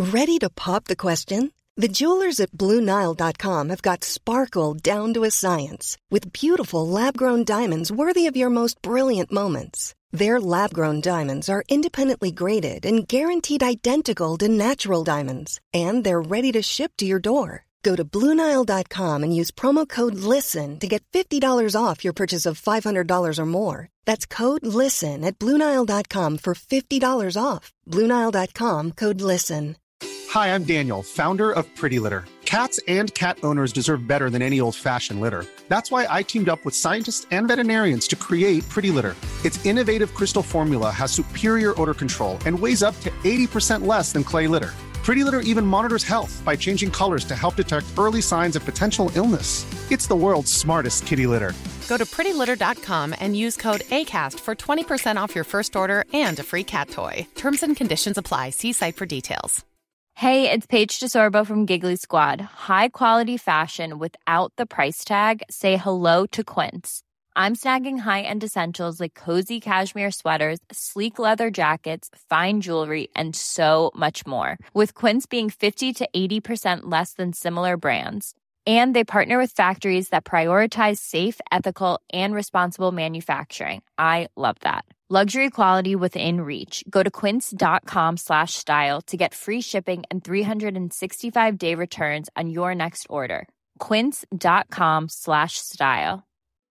Ready to pop the question? The jewelers at BlueNile.com have got sparkle down to a science with beautiful lab-grown diamonds worthy of your most brilliant moments. Their lab-grown diamonds are independently graded and guaranteed identical to natural diamonds, and they're ready to ship to your door. Go to BlueNile.com and use promo code LISTEN to get $50 off your purchase of $500 or more. That's code LISTEN at BlueNile.com for $50 off. BlueNile.com, code LISTEN. Hi, I'm Daniel, founder of Pretty Litter. Cats and cat owners deserve better than any old-fashioned litter. That's why I teamed up with scientists and veterinarians to create Pretty Litter. Its innovative crystal formula has superior odor control and weighs up to 80% less than clay litter. Pretty Litter even monitors health by changing colors to help detect early signs of potential illness. It's the world's smartest kitty litter. Go to prettylitter.com and use code ACAST for 20% off your first order and a free cat toy. Terms and conditions apply. See site for details. Hey, it's Paige DeSorbo from Giggly Squad. High quality fashion without the price tag. Say hello to Quince. I'm snagging high-end essentials like cozy cashmere sweaters, sleek leather jackets, fine jewelry, and so much more. With Quince being 50 to 80% less than similar brands. And they partner with factories that prioritize safe, ethical, and responsible manufacturing. I love that. Luxury quality within reach. Go to quince.com/style to get free shipping and 365-day returns on your next order. Quince.com/style.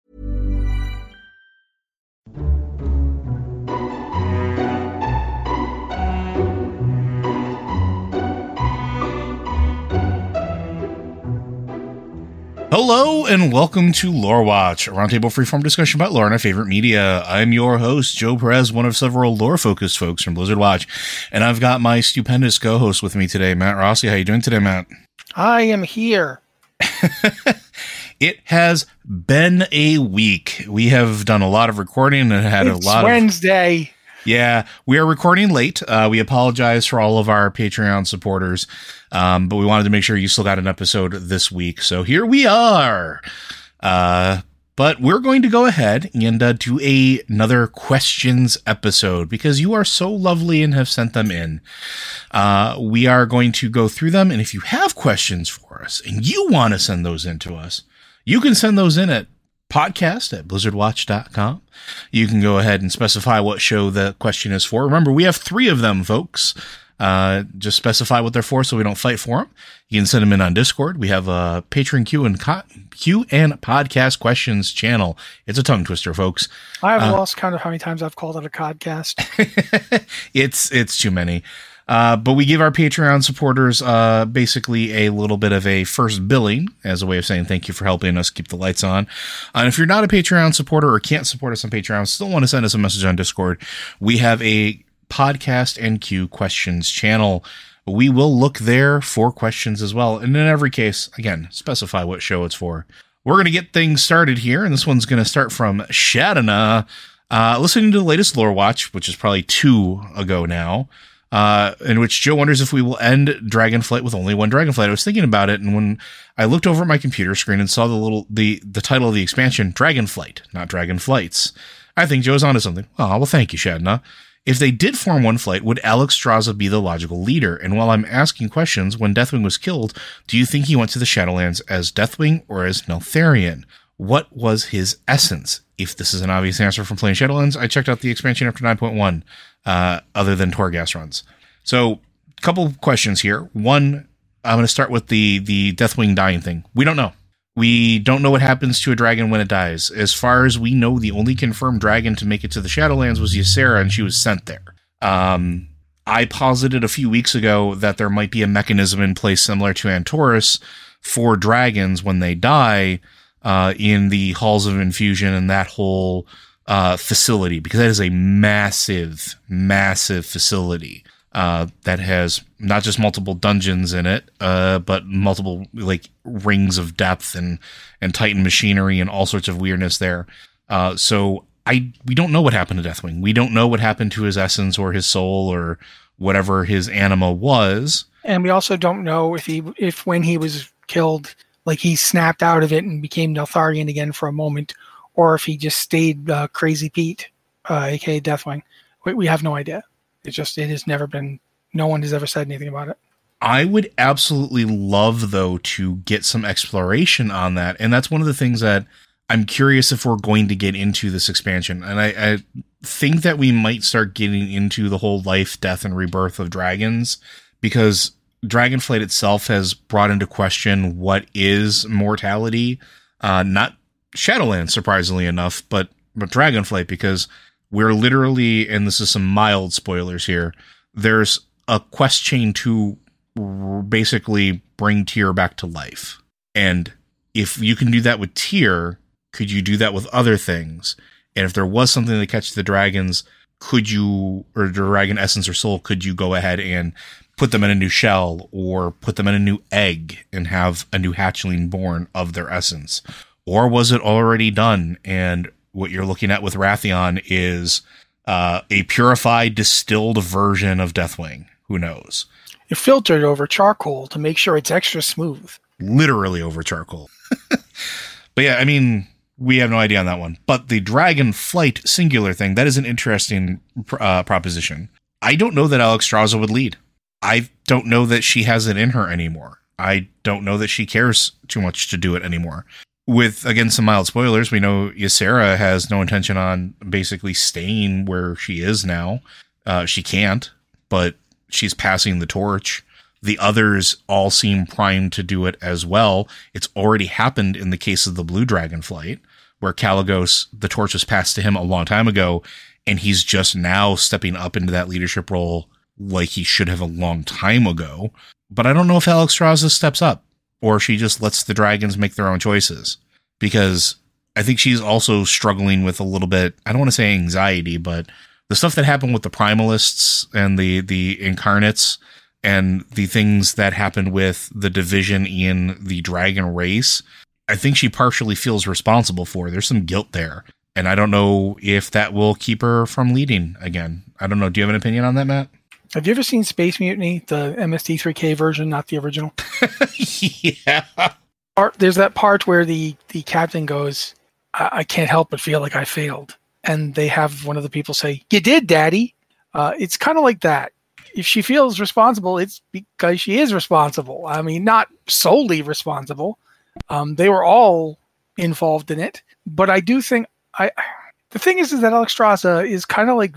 Hello and welcome to Lore Watch, a roundtable freeform discussion about lore and our favorite media. I'm your host, Joe Perez, one of several lore-focused folks from Blizzard Watch, and I've got my stupendous co-host with me today, Matt Rossi. How you doing today, Matt? I am here. It has been a week. We have done a lot of recording and had It's Wednesday. Yeah, we are recording late. We apologize for all of our Patreon supporters, but we wanted to make sure you still got an episode this week. So here we are. But we're going to go ahead and do another questions episode because you are so lovely and have sent them in. We are going to go through them, and if you have questions for us and you want to send those in to us, you can send those in at podcast@blizzardwatch.com. You can go ahead and specify what show the question is for. Remember, we have 3 of them, folks. Just specify what they're for so we don't fight for them. You can send them in on Discord. We have a Patreon Q and podcast questions channel. It's a tongue twister, folks. I've lost count of how many times I've called it a codcast. It's too many. But we give our Patreon supporters basically a little bit of a first billing as a way of saying thank you for helping us keep the lights on. And if you're not a Patreon supporter or can't support us on Patreon, still want to send us a message on Discord, we have a podcast and Q questions channel. We will look there for questions as well. And in every case, again, specify what show it's for. We're going to get things started here, and this one's going to start from Shadana. Listening to the latest Lore Watch, which is probably 2 ago now, in which Joe wonders if we will end Dragonflight with only one Dragonflight. I was thinking about it, and when I looked over at my computer screen and saw the title of the expansion, Dragonflight, not Dragonflights, I think Joe's onto something. Oh, well, thank you, Shadna. If they did form one flight, would Alexstrasza be the logical leader? And while I'm asking questions, when Deathwing was killed, do you think he went to the Shadowlands as Deathwing or as Neltharion? What was his essence? If this is an obvious answer from playing Shadowlands, I checked out the expansion after 9.1, other than Torghast runs. So, a couple questions here. One, I'm going to start with the Deathwing dying thing. We don't know. We don't know what happens to a dragon when it dies. As far as we know, the only confirmed dragon to make it to the Shadowlands was Ysera, and she was sent there. I posited a few weeks ago that there might be a mechanism in place similar to Antorus for dragons when they die, in the Halls of Infusion and that whole facility, because that is a massive, massive facility that has not just multiple dungeons in it, but multiple like rings of depth and Titan machinery and all sorts of weirdness there. So we don't know what happened to Deathwing. We don't know what happened to his essence or his soul or whatever his anima was. And we also don't know if when he was killed, like he snapped out of it and became Neltharion again for a moment, or if he just stayed Crazy Pete, aka Deathwing. We have no idea. It has never been, no one has ever said anything about it. I would absolutely love, though, to get some exploration on that. And that's one of the things that I'm curious if we're going to get into this expansion. And I think that we might start getting into the whole life, death, and rebirth of dragons, because Dragonflight itself has brought into question what is mortality. Not Shadowlands, surprisingly enough, but Dragonflight, because we're literally, and this is some mild spoilers here, there's a quest chain to basically bring Tyr back to life. And if you can do that with Tyr, could you do that with other things? And if there was something to catch the dragons, could you, or dragon essence or soul, could you go ahead and put them in a new shell or put them in a new egg and have a new hatchling born of their essence? Or was it already done? And what you're looking at with Wrathion is a purified, distilled version of Deathwing. Who knows? You filtered over charcoal to make sure it's extra smooth. Literally over charcoal. But yeah, I mean, we have no idea on that one. But the Dragonflight singular thing, that is an interesting proposition. I don't know that Alexstrasza would lead. I don't know that she has it in her anymore. I don't know that she cares too much to do it anymore. With, again, some mild spoilers, we know Ysera has no intention on basically staying where she is now. She can't, but she's passing the torch. The others all seem primed to do it as well. It's already happened in the case of the Blue Dragonflight, where Kalecgos, the torch was passed to him a long time ago, and he's just now stepping up into that leadership role like he should have a long time ago. But I don't know if Alexstrasza steps up, or she just lets the dragons make their own choices. Because I think she's also struggling with a little bit, I don't want to say anxiety, but the stuff that happened with the Primalists and the Incarnates, and the things that happened with the division in the dragon race, I think she partially feels responsible for. There's some guilt there. And I don't know if that will keep her from leading again. I don't know. Do you have an opinion on that, Matt? Have you ever seen Space Mutiny, the MST3K version, not the original? Yeah. There's that part where the captain goes, I can't help but feel like I failed. And they have one of the people say, "You did, Daddy." It's kind of like that. If she feels responsible, it's because she is responsible. I mean, not solely responsible. They were all involved in it. But I do think the thing is that Alexstrasza is kind of like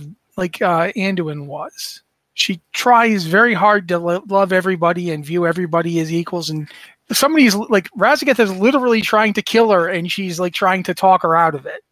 Anduin was. She tries very hard to love everybody and view everybody as equals. And somebody's like, Raszageth is literally trying to kill her, and she's like trying to talk her out of it.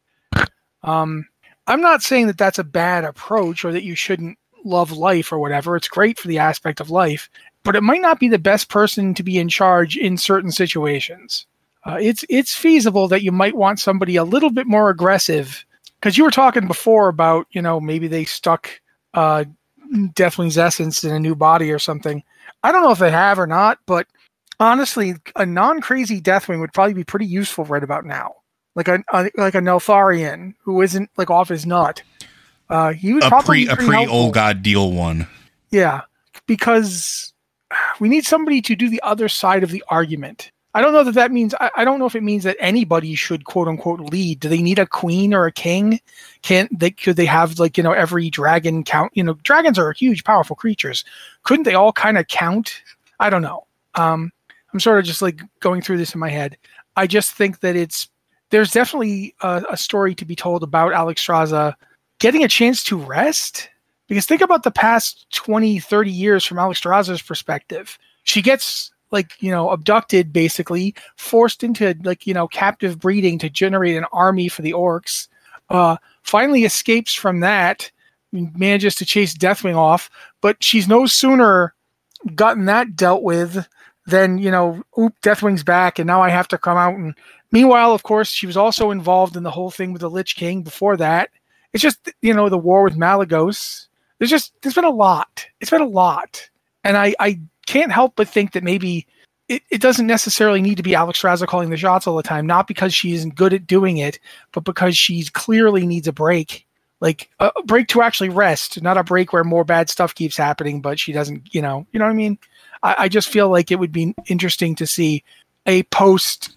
I'm not saying that that's a bad approach or that you shouldn't love life or whatever. It's great for the aspect of life, but it might not be the best person to be in charge in certain situations. It's feasible that you might want somebody a little bit more aggressive, because you were talking before about, maybe they stuck Deathwing's essence in a new body or something. I don't know if they have or not, but honestly, a non-crazy Deathwing would probably be pretty useful right about now. Like a Neltharion who isn't like off his nut. He would probably be pretty helpful. Old God deal one. Yeah, because we need somebody to do the other side of the argument. I don't know that means. I don't know if it means that anybody should quote unquote lead. Do they need a queen or a king? Could they have every dragon count? Dragons are huge, powerful creatures. Couldn't they all kind of count? I don't know. I'm sort of just like going through this in my head. I just think that there's definitely a story to be told about Alexstrasza getting a chance to rest. Because think about the past 20, 30 years from Alexstrasza's perspective. She gets abducted, basically, forced into captive breeding to generate an army for the orcs. Finally escapes from that, manages to chase Deathwing off, but she's no sooner gotten that dealt with than, Deathwing's back, and now I have to come out. And meanwhile, of course, she was also involved in the whole thing with the Lich King before that. It's just, the war with Malygos. There's been a lot. It's been a lot. And I can't help but think that maybe it doesn't necessarily need to be Alexstrasza calling the shots all the time, not because she isn't good at doing it, but because she clearly needs a break. Like a break to actually rest, not a break where more bad stuff keeps happening, but she doesn't, you know what I mean? I just feel like it would be interesting to see a post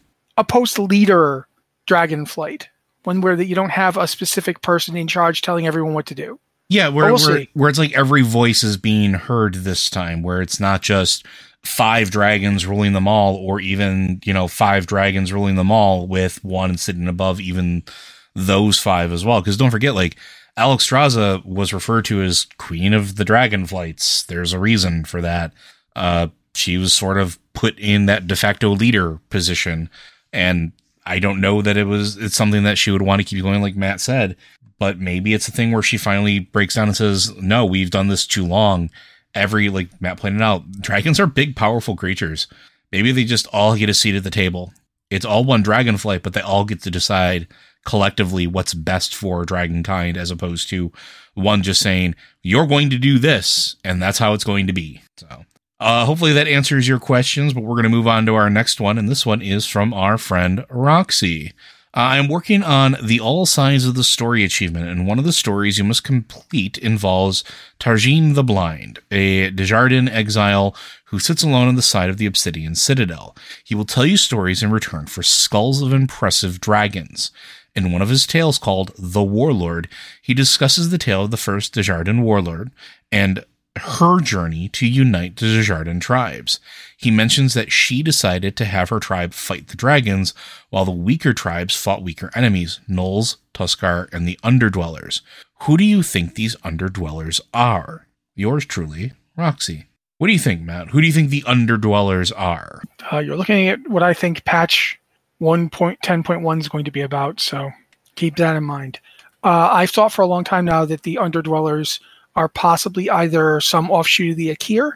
leader Dragonflight, one where you don't have a specific person in charge telling everyone what to do. Yeah, where it's like every voice is being heard this time, where it's not just 5 dragons ruling them all, or even, 5 dragons ruling them all with one sitting above even those 5 as well. Because don't forget, like, Alexstrasza was referred to as Queen of the Dragonflights. There's a reason for that. She was sort of put in that de facto leader position, and I don't know that it's something that she would want to keep going, like Matt said, but maybe it's a thing where she finally breaks down and says, no, we've done this too long. Like Matt pointed out, dragons are big, powerful creatures. Maybe they just all get a seat at the table. It's all one dragonflight, but they all get to decide collectively what's best for dragonkind, as opposed to one just saying, you're going to do this, and that's how it's going to be. So hopefully that answers your questions, but we're going to move on to our next one, and this one is from our friend Roxy. I'm working on the All Signs of the Story achievement, and one of the stories you must complete involves Tarjin the Blind, a Desjardins exile who sits alone on the side of the Obsidian Citadel. He will tell you stories in return for skulls of impressive dragons. In one of his tales called The Warlord, he discusses the tale of the first Desjardins warlord and her journey to unite the Desjardins tribes. He mentions that she decided to have her tribe fight the dragons, while the weaker tribes fought weaker enemies, Gnolls, Tuskarr, and the Underdwellers. Who do you think these Underdwellers are? Yours truly, Roxy. What do you think, Matt? Who do you think the Underdwellers are? You're looking at what I think patch 1.10.1 is going to be about, so keep that in mind. I've thought for a long time now that the Underdwellers are possibly either some offshoot of the Akir.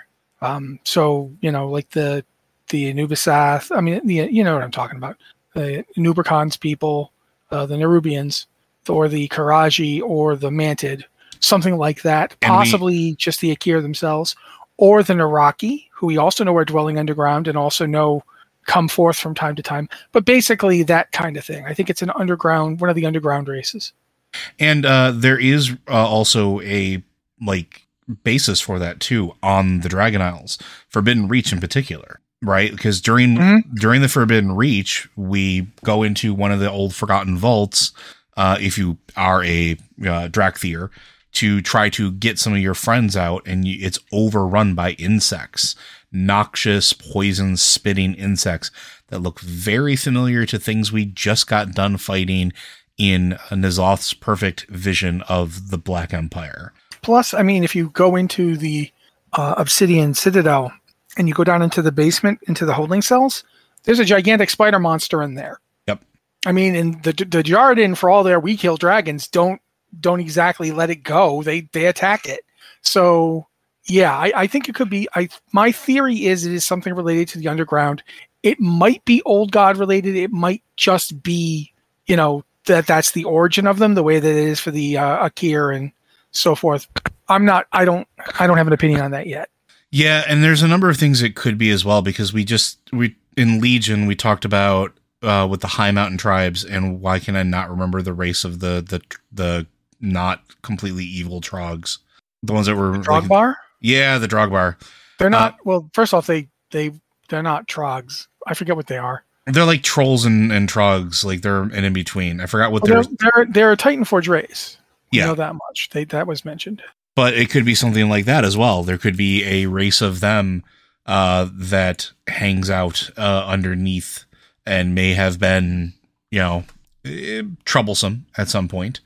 So, like the Anubisath, you know what I'm talking about. The Nubricons people, the Nerubians, or the Karaji, or the Mantid, something like that. And possibly just the Akir themselves, or the Naraki, who we also know are dwelling underground and also know come forth from time to time. But basically that kind of thing. I think it's one of the underground races. And there is also a basis for that too on the Dragon Isles, Forbidden Reach in particular, right? Because during the Forbidden Reach, we go into one of the old forgotten vaults, if you are a Drakthir, to try to get some of your friends out, and it's overrun by insects, noxious, poison spitting insects that look very familiar to things we just got done fighting in N'Zoth's perfect vision of the Black Empire. Plus, if you go into the Obsidian Citadel and you go down into the basement, into the holding cells, there's a gigantic spider monster in there. Yep. And the Desjardins, for all their we kill dragons, don't exactly let it go. They attack it. So, yeah, I think it could be. My theory is it is something related to the underground. It might be Old God related. It might just be, that's the origin of them, the way that it is for the Akir and so forth. I don't have an opinion on that yet. Yeah, and there's a number of things it could be as well, because we in Legion we talked about with the High Mountain tribes, and why can I not remember the race of the not completely evil Trogs, the ones that were Drogbar? Yeah, the Drogbar. They're not. Well, first off, they're not Trogs. I forget what they are. They're like trolls and Trogs, like they're in between. I forgot what they're a Titanforge race. Yeah. I know that much. That was mentioned. But it could be something like that as well. There could be a race of them that hangs out underneath and may have been, troublesome at some point.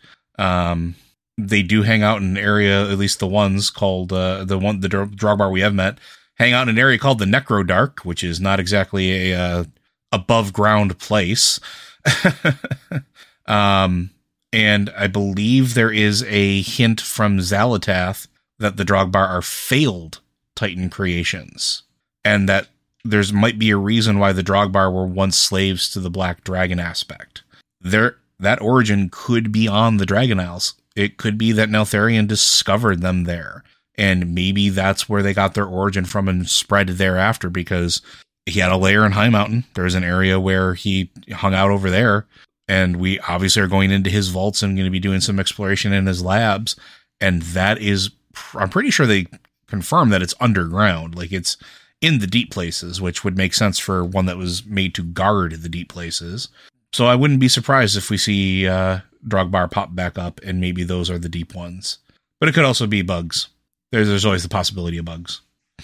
They do hang out in an area, at least the ones called the Drogbar we have met, hang out in an area called the Necrodark, which is not exactly a above ground place. And I believe there is a hint from Xal'atath that the Drogbar are failed Titan creations, and that there's might be a reason why the Drogbar were once slaves to the Black Dragon aspect. That origin could be on the Dragon Isles. It could be that Neltharion discovered them there, and maybe that's where they got their origin from and spread thereafter, because he had a lair in High Mountain. There's an area where he hung out over there. And we obviously are going into his vaults and going to be doing some exploration in his labs. And that is, I'm pretty sure they confirmed that it's underground. Like it's in the deep places, which would make sense for one that was made to guard the deep places. So I wouldn't be surprised if we see Drogbar pop back up, and maybe those are the deep ones. But it could also be bugs. There's always the possibility of bugs.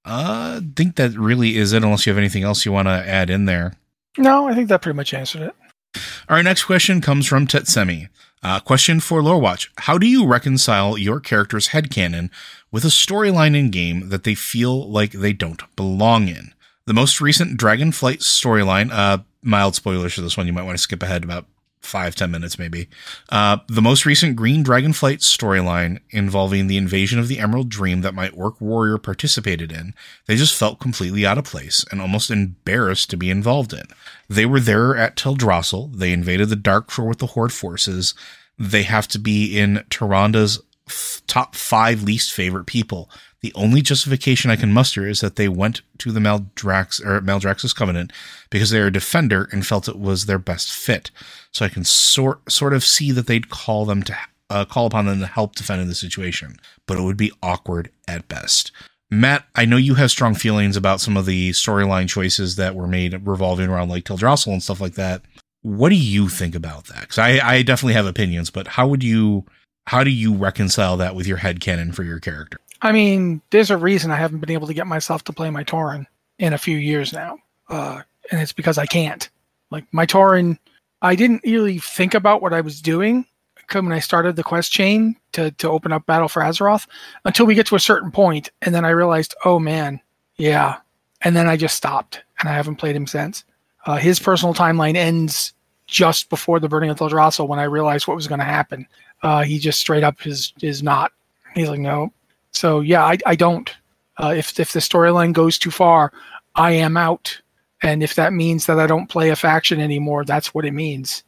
think that really is it, unless you have anything else you want to add in there. No, I think that pretty much answered it. Our next question comes from Tetsemi. Question for Lore Watch. How do you reconcile your character's headcanon with a storyline in game that they feel like they don't belong in? The most recent Dragonflight storyline, mild spoilers for this one, you might want to skip ahead about 5-10 minutes maybe. The most recent Green Dragonflight storyline involving the invasion of the Emerald Dream that my Orc Warrior participated in, they just felt completely out of place and almost embarrassed to be involved in. They were there at Teldrassil. They invaded the Darkshore with the Horde forces. They have to be in Tyranda's top 5 least favorite people. The only justification I can muster is that they went to the Maldraxxus Covenant because they are a defender and felt it was their best fit. So I can sort of see that they'd call upon them to help defend in the situation, but it would be awkward at best. Matt, I know you have strong feelings about some of the storyline choices that were made revolving around like Teldrassil and stuff like that. What do you think about that? Because I definitely have opinions, but how do you reconcile that with your headcanon for your character? I mean, there's a reason I haven't been able to get myself to play my Tauren in a few years now. And it's because I can't. Like, my Tauren, I didn't really think about what I was doing when I started the quest chain to open up Battle for Azeroth until we get to a certain point, and then I realized, oh man, yeah. And then I just stopped, and I haven't played him since. His personal timeline ends just before the Burning of Teldrassil when I realized what was going to happen. He just straight up is not. He's like, no. So yeah, I don't. If the storyline goes too far, I am out. And if that means that I don't play a faction anymore, that's what it means.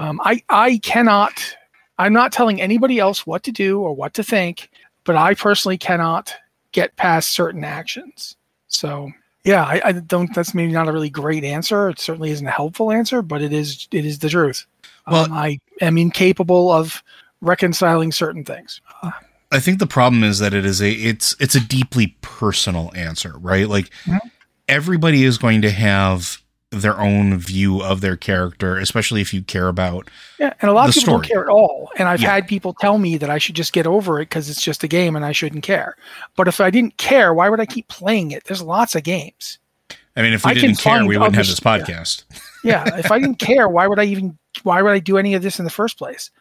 I cannot. I'm not telling anybody else what to do or what to think, but I personally cannot get past certain actions. So yeah, I don't. That's maybe not a really great answer. It certainly isn't a helpful answer, but it is the truth. Well, I am incapable of reconciling certain things. I think the problem is that it's a deeply personal answer, right? Like everybody is going to have their own view of their character, especially if you care about and a lot of people story. Don't care at all. And I've had people tell me that I should just get over it because it's just a game and I shouldn't care. But if I didn't care, why would I keep playing it? There's lots of games. I mean, if we didn't care, we wouldn't have this podcast. Yeah, if I didn't care, why would I do any of this in the first place?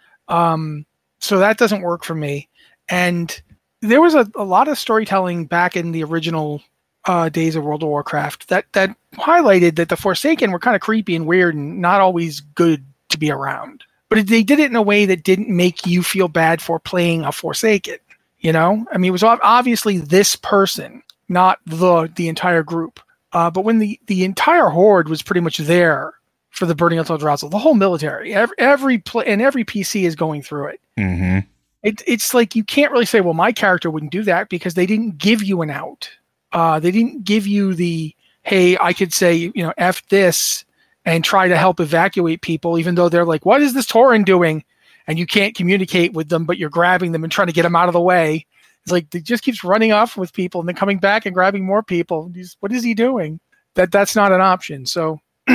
So that doesn't work for me. And there was a lot of storytelling back in the original days of World of Warcraft that highlighted that the Forsaken were kind of creepy and weird and not always good to be around. But they did it in a way that didn't make you feel bad for playing a Forsaken. You know? I mean, it was obviously this person, not the entire group. But when the entire Horde was pretty much there for the Burning of Teldrassil, the whole military, every PC is going through it. Mm-hmm. It's like you can't really say, well, my character wouldn't do that because they didn't give you an out. They didn't give you the, hey, I could say, F this and try to help evacuate people, even though they're like, what is this Tauren doing? And you can't communicate with them, but you're grabbing them and trying to get them out of the way. It's like, he just keeps running off with people and then coming back and grabbing more people. What is he doing? That's not an option. So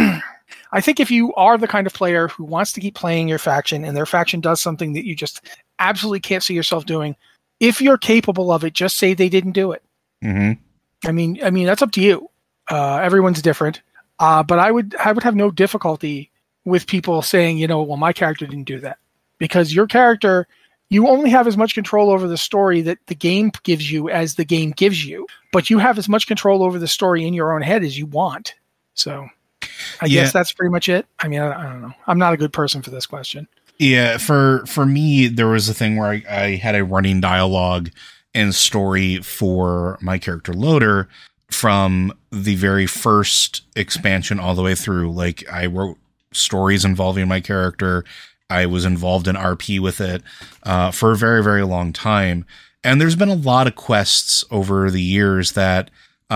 I think if you are the kind of player who wants to keep playing your faction and their faction does something that you just absolutely can't see yourself doing, if you're capable of it, just say they didn't do it. Mm-hmm. I mean, that's up to you. Everyone's different. But I would have no difficulty with people saying, well, my character didn't do that. Because your character, you only have as much control over the story that the game gives you as the game gives you. But you have as much control over the story in your own head as you want. So I guess that's pretty much it. I mean, I don't know. I'm not a good person for this question. Yeah, for me, there was a thing where I had a running dialogue and story for my character Loader from the very first expansion all the way through. Like, I wrote stories involving my character. I was involved in RP with it for a very, very long time. And there's been a lot of quests over the years that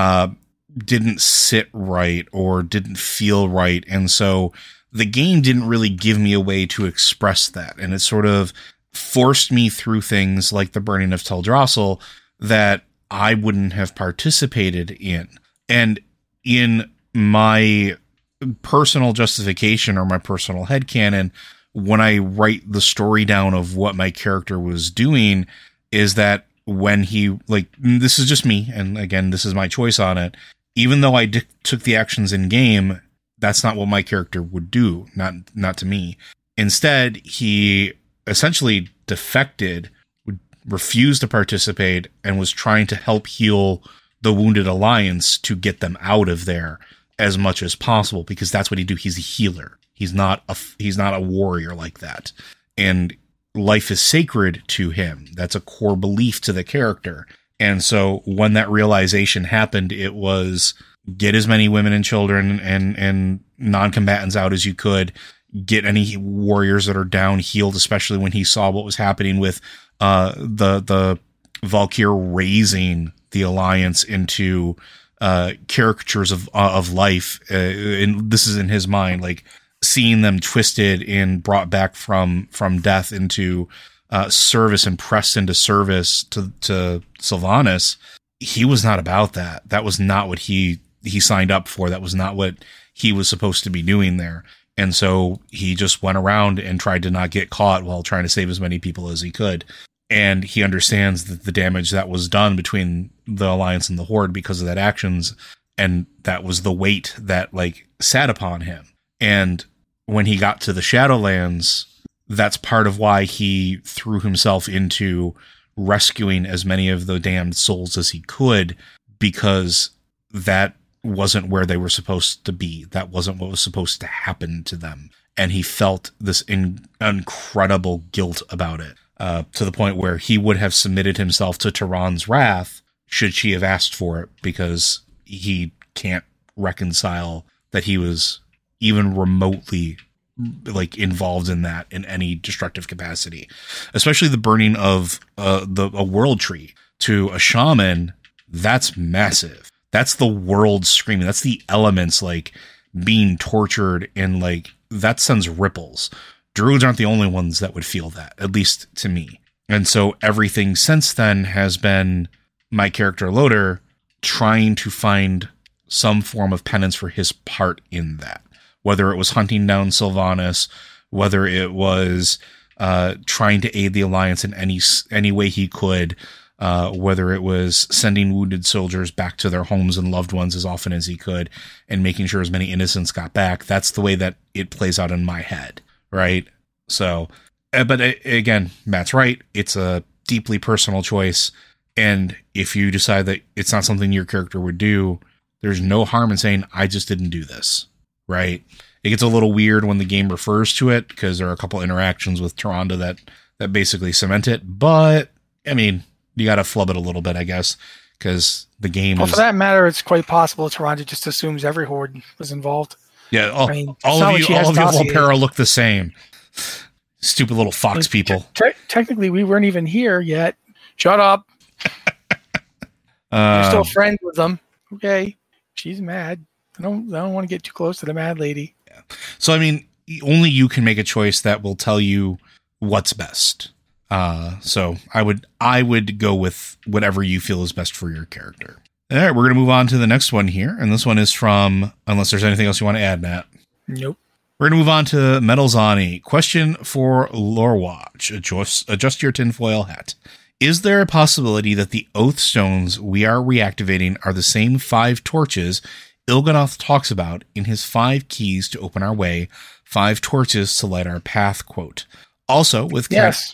didn't sit right or didn't feel right. And so the game didn't really give me a way to express that. And it sort of forced me through things like the Burning of Teldrassil that I wouldn't have participated in. And in my personal justification or my personal headcanon, when I write the story down of what my character was doing, is that when he, like, this is just me, and again, this is my choice on it. Even though I took the actions in game, that's not what my character would do. Not to me. Instead, he essentially defected, refused to participate, and was trying to help heal the wounded Alliance to get them out of there as much as possible, because that's what he do. He's a healer. He's not a warrior like that. And life is sacred to him. That's a core belief to the character. And so when that realization happened, it was get as many women and children and non-combatants out as you could, get any warriors that are down healed, especially when he saw what was happening with the Valkyr raising the Alliance into caricatures of life. And this is in his mind, like seeing them twisted and brought back from death into service and pressed into service to Sylvanas. He was not about that. That was not what he signed up for. That was not what he was supposed to be doing there. And so he just went around and tried to not get caught while trying to save as many people as he could. And he understands that the damage that was done between the Alliance and the Horde because of that actions. And that was the weight that like sat upon him. And when he got to the Shadowlands, that's part of why he threw himself into rescuing as many of the damned souls as he could, because that wasn't where they were supposed to be. That wasn't what was supposed to happen to them. And he felt this incredible guilt about it, to the point where he would have submitted himself to Tehran's wrath should she have asked for it, because he can't reconcile that he was even remotely like involved in that in any destructive capacity, especially the burning of a world tree to a shaman. That's massive. That's the world screaming. That's the elements like being tortured, and like that sends ripples. Druids aren't the only ones that would feel that, at least to me. And so everything since then has been my character Loder trying to find some form of penance for his part in that. Whether it was hunting down Sylvanas, whether it was trying to aid the Alliance in any way he could, whether it was sending wounded soldiers back to their homes and loved ones as often as he could, and making sure as many innocents got back. That's the way that it plays out in my head, right? So, but again, Matt's right. It's a deeply personal choice. And if you decide that it's not something your character would do, there's no harm in saying, I just didn't do this. Right. It gets a little weird when the game refers to it, because there are a couple interactions with Tyrande that basically cement it. But I mean, you got to flub it a little bit, I guess, because the game for that matter, it's quite possible Tyrande just assumes every Horde was involved. Yeah. All of you Volpera look the same. Stupid little fox people. Technically, we weren't even here yet. Shut up. You're still friends with them. Okay. She's mad. I don't want to get too close to the mad lady. Yeah. So, I mean, only you can make a choice that will tell you what's best. So I would go with whatever you feel is best for your character. All right, we're going to move on to the next one here. And this one is from, unless there's anything else you want to add, Matt. Nope. We're going to move on to Metalzani. Question for Lorewatch. Adjust your tinfoil hat. Is there a possibility that the Oath Stones we are reactivating are the same 5 torches Il'gynoth talks about in his 5 keys to open our way, 5 torches to light our path quote? Also, with yes.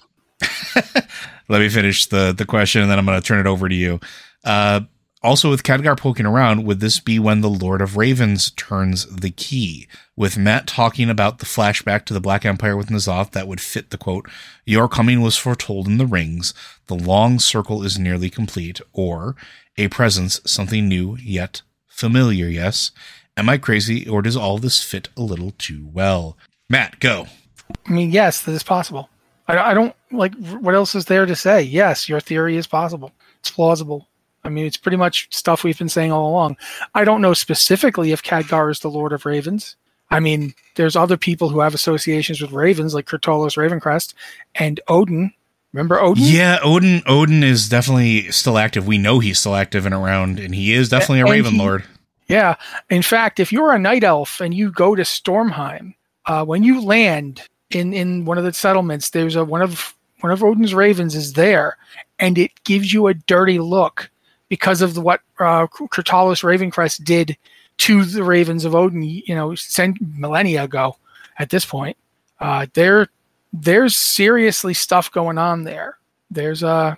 Let me finish the question, and then I'm going to turn it over to you. Also, with Khadgar poking around, would this be when the Lord of Ravens turns the key? With Matt talking about the flashback to the Black Empire with N'Zoth, that would fit the quote, your coming was foretold in the rings, the long circle is nearly complete, or a presence, something new yet familiar, yes? Am I crazy, or does all this fit a little too well? Matt, go. I mean, yes, that is possible. I don't, like, what else is there to say? Yes, your theory is possible. It's plausible. I mean, it's pretty much stuff we've been saying all along. I don't know specifically if Khadgar is the Lord of Ravens. I mean, there's other people who have associations with ravens, like Kurtolos Ravencrest and Odin. Remember Odin? Yeah, Odin is definitely still active. We know he's still active and around, and he is definitely a Raven Lord. Yeah. In fact, if you're a night elf and you go to Stormheim, when you land in one of the settlements, there's one of Odin's ravens is there, and it gives you a dirty look because of what Kurtalis Ravencrest did to the Ravens of Odin, millennia ago at this point. There's seriously stuff going on there. There's an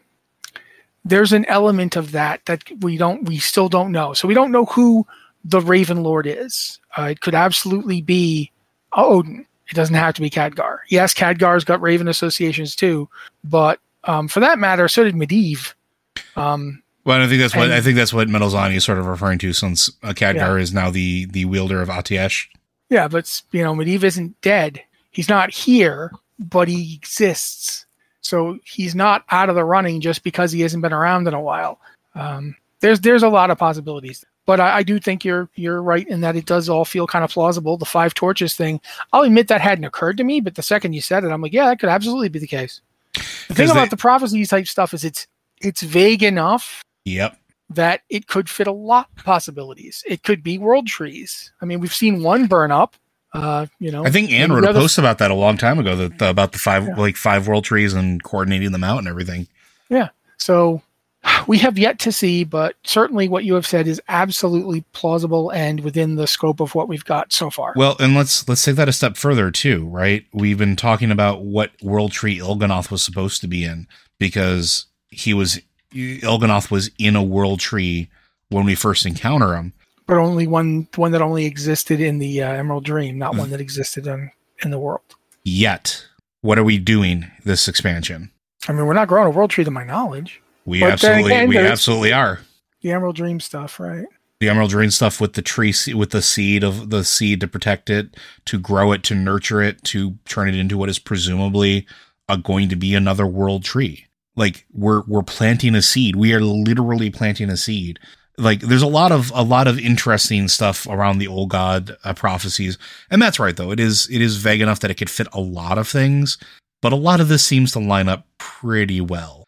element of that we still don't know. So we don't know who the Raven Lord is. It could absolutely be Odin. It doesn't have to be Khadgar. Yes, Khadgar's got Raven associations too, but for that matter, so did Medivh. Well, I think that's what Metalzani is sort of referring to, since Khadgar is now the wielder of Atiyesh. Yeah, but Medivh isn't dead. He's not here, but he exists. So he's not out of the running just because he hasn't been around in a while. There's a lot of possibilities, but I do think you're right in that it does all feel kind of plausible. The 5 torches thing, I'll admit that hadn't occurred to me, but the second you said it, I'm like, yeah, that could absolutely be the case. The thing about the prophecy type stuff is it's vague enough. Yep. That it could fit a lot of possibilities. It could be world trees. I mean, we've seen one burn up. I think Anne wrote a post about that a long time ago. About the 5 world trees and coordinating them out and everything. Yeah. So we have yet to see, but certainly what you have said is absolutely plausible and within the scope of what we've got so far. Well, and let's take that a step further too, right? We've been talking about what world tree Il'gynoth was supposed to be in, because Il'gynoth was in a world tree when we first encounter him. But only one that only existed in the Emerald Dream, not one that existed in the world. Yet, what are we doing this expansion? I mean, we're not growing a world tree to my knowledge. We absolutely are. The Emerald Dream stuff, right? The Emerald Dream stuff with the tree, with the seed to protect it, to grow it, to nurture it, to turn it into what is presumably going to be another world tree. Like we're planting a seed. We are literally planting a seed. Like there's a lot of interesting stuff around the Old God prophecies. And that's right though. It is vague enough that it could fit a lot of things, but a lot of this seems to line up pretty well.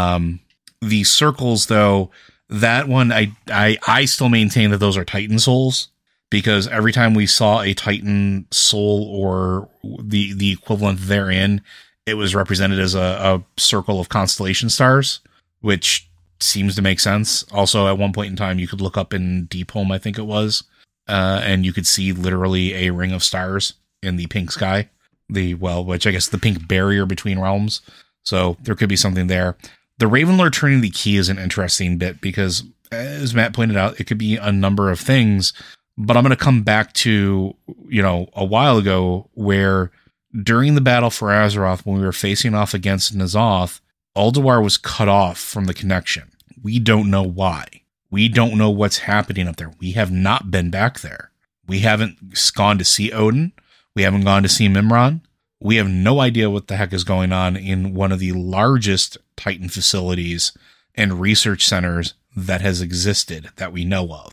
The circles though, that one, I still maintain that those are Titan souls, because every time we saw a Titan soul or the equivalent therein, it was represented as a circle of constellation stars, which seems to make sense. Also, at one point in time, you could look up in Deepholm, I think it was, and you could see literally a ring of stars in the pink sky, which I guess the pink barrier between realms. So there could be something there. The Ravenlord turning the key is an interesting bit because, as Matt pointed out, it could be a number of things. But I'm going to come back to, a while ago where during the battle for Azeroth, when we were facing off against N'Zoth, Ulduar was cut off from the connection. We don't know why. We don't know what's happening up there. We have not been back there. We haven't gone to see Odin. We haven't gone to see Mimron. We have no idea what the heck is going on in one of the largest Titan facilities and research centers that has existed that we know of.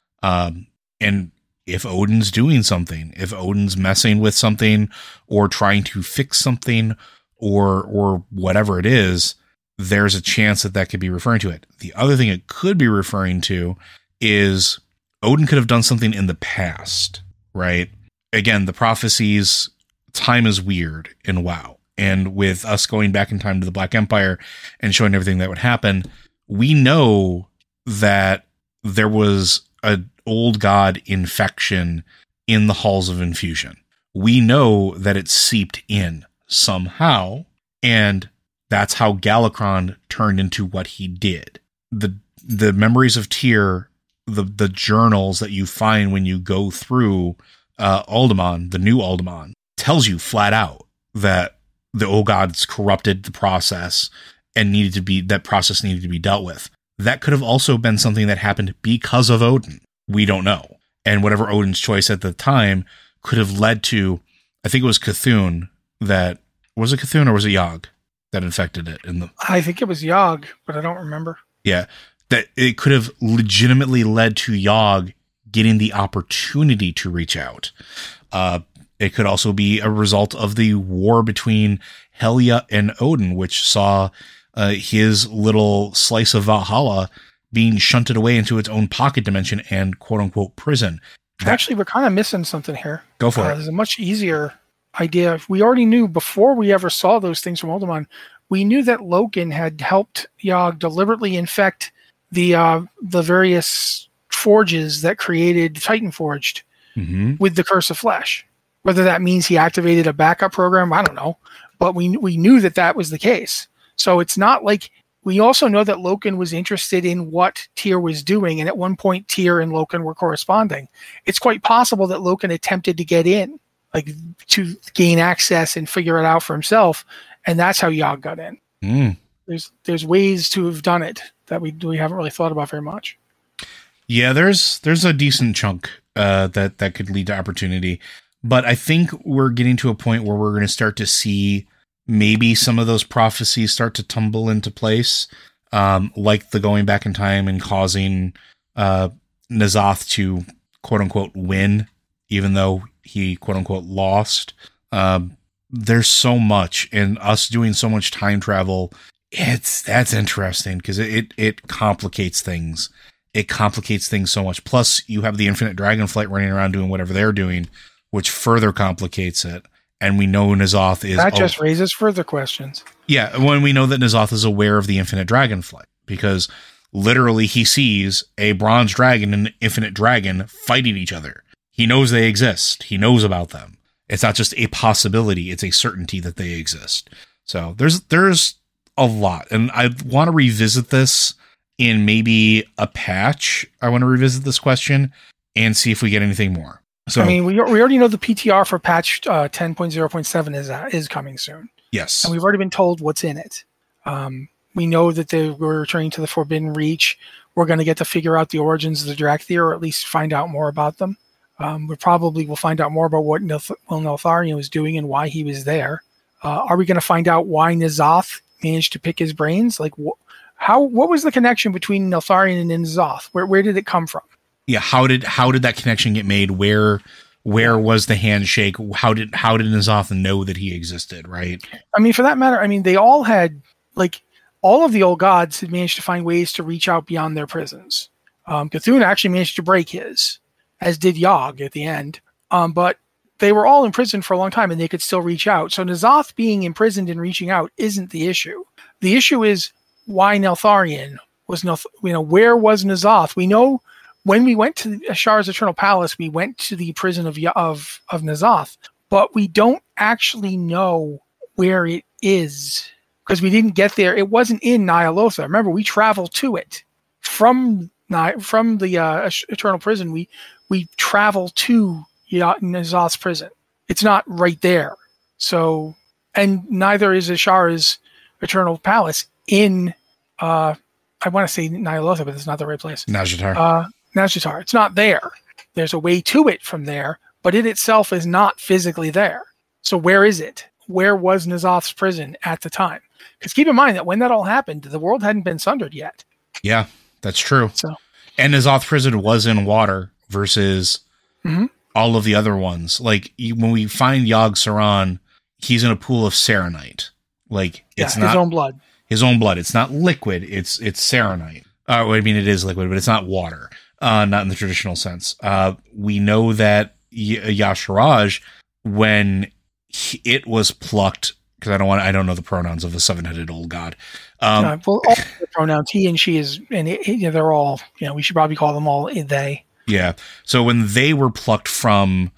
And if Odin's doing something, if Odin's messing with something or trying to fix something or whatever it is, there's a chance that could be referring to it. The other thing it could be referring to is Odin could have done something in the past, right? Again, the prophecies, time is weird in WoW. And with us going back in time to the Black Empire and showing everything that would happen, we know that there was an old god infection in the halls of infusion. We know that it seeped in somehow, and that's how Galakrond turned into what he did. The memories of Tyr, the journals that you find when you go through Uldaman, the new Uldaman, tells you flat out that the old gods corrupted the process and that process needed to be dealt with. That could have also been something that happened because of Odin. We don't know. And whatever Odin's choice at the time could have led to, I think it was Cthulhu was it Cthulhu or was it Yogg that infected it? I think it was Yogg, but I don't remember. Yeah. That it could have legitimately led to Yogg getting the opportunity to reach out. It could also be a result of the war between Helya and Odin, which saw his little slice of Valhalla being shunted away into its own pocket dimension and quote-unquote prison. Actually, we're kind of missing something here. Go for it. There's a much easier idea. We already knew before we ever saw those things from Uldaman, we knew that Loken had helped Yogg deliberately infect the various forges that created Titan Forged with the Curse of Flesh. Whether that means he activated a backup program, I don't know. But we knew that was the case. So it's not like... We also know that Loken was interested in what Tyr was doing, and at one point Tyr and Loken were corresponding. It's quite possible that Loken attempted to get in, like to gain access and figure it out for himself, and that's how Yogg got in. There's ways to have done it that we haven't really thought about very much. Yeah, there's a decent chunk that could lead to opportunity, but I think we're getting to a point where we're going to start to see maybe some of those prophecies start to tumble into place, like the going back in time and causing N'Zoth to quote unquote win, even though he quote unquote lost. There's so much, and us doing so much time travel, that's interesting because it complicates things. It complicates things so much. Plus, you have the Infinite Dragonflight running around doing whatever they're doing, which further complicates it. And we know N'Zoth is... That just raises further questions. Yeah, when we know that N'Zoth is aware of the Infinite Dragonflight, because literally he sees a bronze dragon and an infinite dragon fighting each other. He knows they exist. He knows about them. It's not just a possibility, it's a certainty that they exist. So there's a lot. And I want to revisit this in maybe a patch. I want to revisit this question and see if we get anything more. So, I mean, we already know the PTR for patch 10.0.7 is coming soon. Yes. And we've already been told what's in it. We know that we're returning to the Forbidden Reach. We're going to get to figure out the origins of the Drakthir, or at least find out more about them. We probably will find out more about what Neltharion was doing and why he was there. Are we going to find out why N'Zoth managed to pick his brains? Like, what was the connection between Neltharion and N'Zoth? Where did it come from? Yeah, how did that connection get made? Where was the handshake? How did N'Zoth know that he existed, right? I mean, for that matter, I mean, they all had, like, all of the old gods had managed to find ways to reach out beyond their prisons. Cthulhu actually managed to break his, as did Yogg at the end. But they were all imprisoned for a long time, and they could still reach out. So N'Zoth being imprisoned and reaching out isn't the issue. The issue is why Neltharion was where was N'Zoth? We know when we went to Ashar's Eternal Palace, we went to the prison of N'Zoth, but we don't actually know where it is because we didn't get there. It wasn't in Ny'alotha. Remember, we traveled to it from the Eternal Prison. We travel to N'Zoth's prison. It's not right there. So, and neither is Ashar's Eternal Palace in. I want to say Ny'alotha, but it's not the right place. Nazjatar. Nazjatar. It's not there. There's a way to it from there, but it itself is not physically there. So where is it? Where was N'Zoth's prison at the time? Because keep in mind that when that all happened, the world hadn't been sundered yet. Yeah, that's true. So, and N'Zoth's prison was in water versus all of the other ones. Like when we find Yogg-Saron, he's in a pool of Serenite. Like it's not his own blood. His own blood. It's not liquid. It's Serenite. I mean, it is liquid, but it's not water. Not in the traditional sense. We know that Y'Shaarj, when it was plucked, because I don't know the pronouns of the seven-headed old god. Well, all the pronouns, he and she is, and they're all, we should probably call them all they. Yeah. So when they were plucked from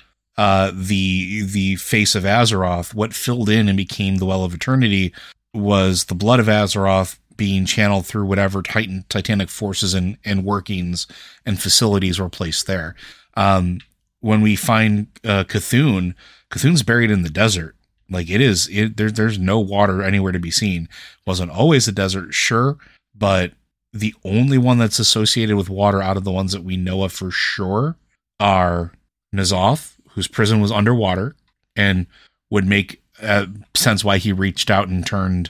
the face of Azeroth, what filled in and became the Well of Eternity was the blood of Azeroth being channeled through whatever titanic forces and workings and facilities were placed there. When we find Cthulhu's buried in the desert. Like there's no water anywhere to be seen. Wasn't always the desert, sure, but the only one that's associated with water out of the ones that we know of for sure are N'Zoth, whose prison was underwater, and would make sense why he reached out and turned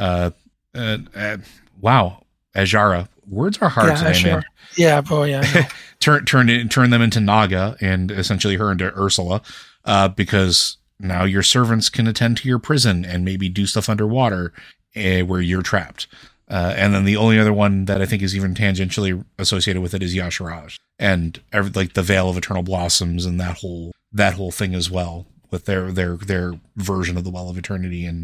Azshara. Words are hard today, man. Yeah, boy, yeah. turn them into Naga and essentially her into Ursula, because now your servants can attend to your prison and maybe do stuff underwater where you're trapped. And then the only other one that I think is even tangentially associated with it is Y'Shaarj, and like the Veil of Eternal Blossoms and that whole thing as well, with their version of the Well of Eternity and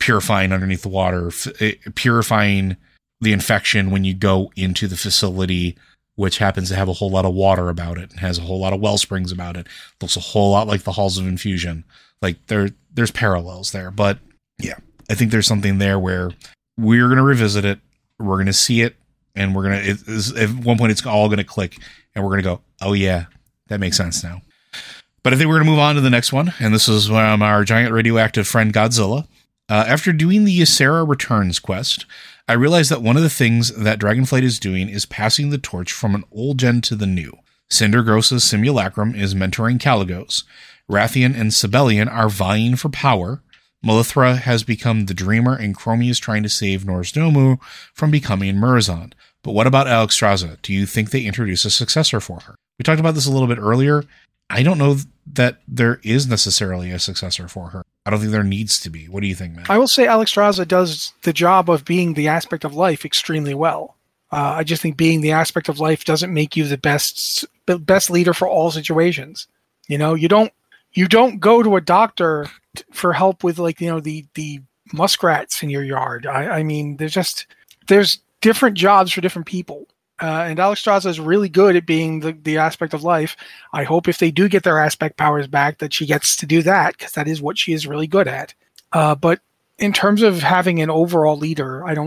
purifying underneath the water, purifying the infection when you go into the facility, which happens to have a whole lot of water about it and has a whole lot of well springs about it. Looks a whole lot like the halls of infusion. Like there's parallels there, but yeah, I think there's something there where we're going to revisit it. We're going to see it, and we're going to, at one point it's all going to click, and we're going to go, oh yeah, that makes sense now. But I think we're going to move on to the next one, and this is our giant radioactive friend Godzilla. After doing the Ysera Returns quest, I realized that one of the things that Dragonflight is doing is passing the torch from an old gen to the new. Cindergross's Simulacrum is mentoring Kalecgos. Rathian and Sibelian are vying for power. Melithra has become the Dreamer, and Chromie is trying to save Nozdormu from becoming Murozond. But what about Alexstrasza? Do you think they introduce a successor for her? We talked about this a little bit earlier. I don't know that there is necessarily a successor for her. I don't think there needs to be. What do you think, man? I will say Alexstrasza does the job of being the aspect of life extremely well. I just think being the aspect of life doesn't make you the best leader for all situations. You know, you don't go to a doctor for help with, like, you know, the muskrats in your yard. I mean, there's different jobs for different people. And Alexstrasza is really good at being the aspect of life. I hope if they do get their aspect powers back that she gets to do that, because that is what she is really good at. But in terms of having an overall leader, I don't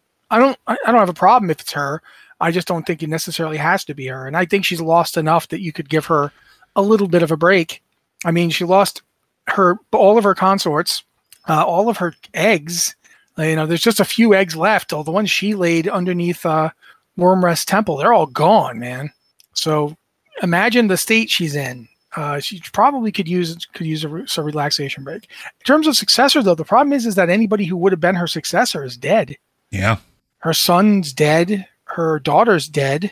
have a problem if it's her. I just don't think it necessarily has to be her. And I think she's lost enough that you could give her a little bit of a break. I mean, she lost all of her consorts, all of her eggs. You know, there's just a few eggs left. All the ones she laid underneath Wyrmrest Temple, they're all gone, man. So imagine the state she's in. She probably could use a relaxation break. In terms of successor, though, the problem is that anybody who would have been her successor is dead. Yeah, her son's dead. Her daughter's dead.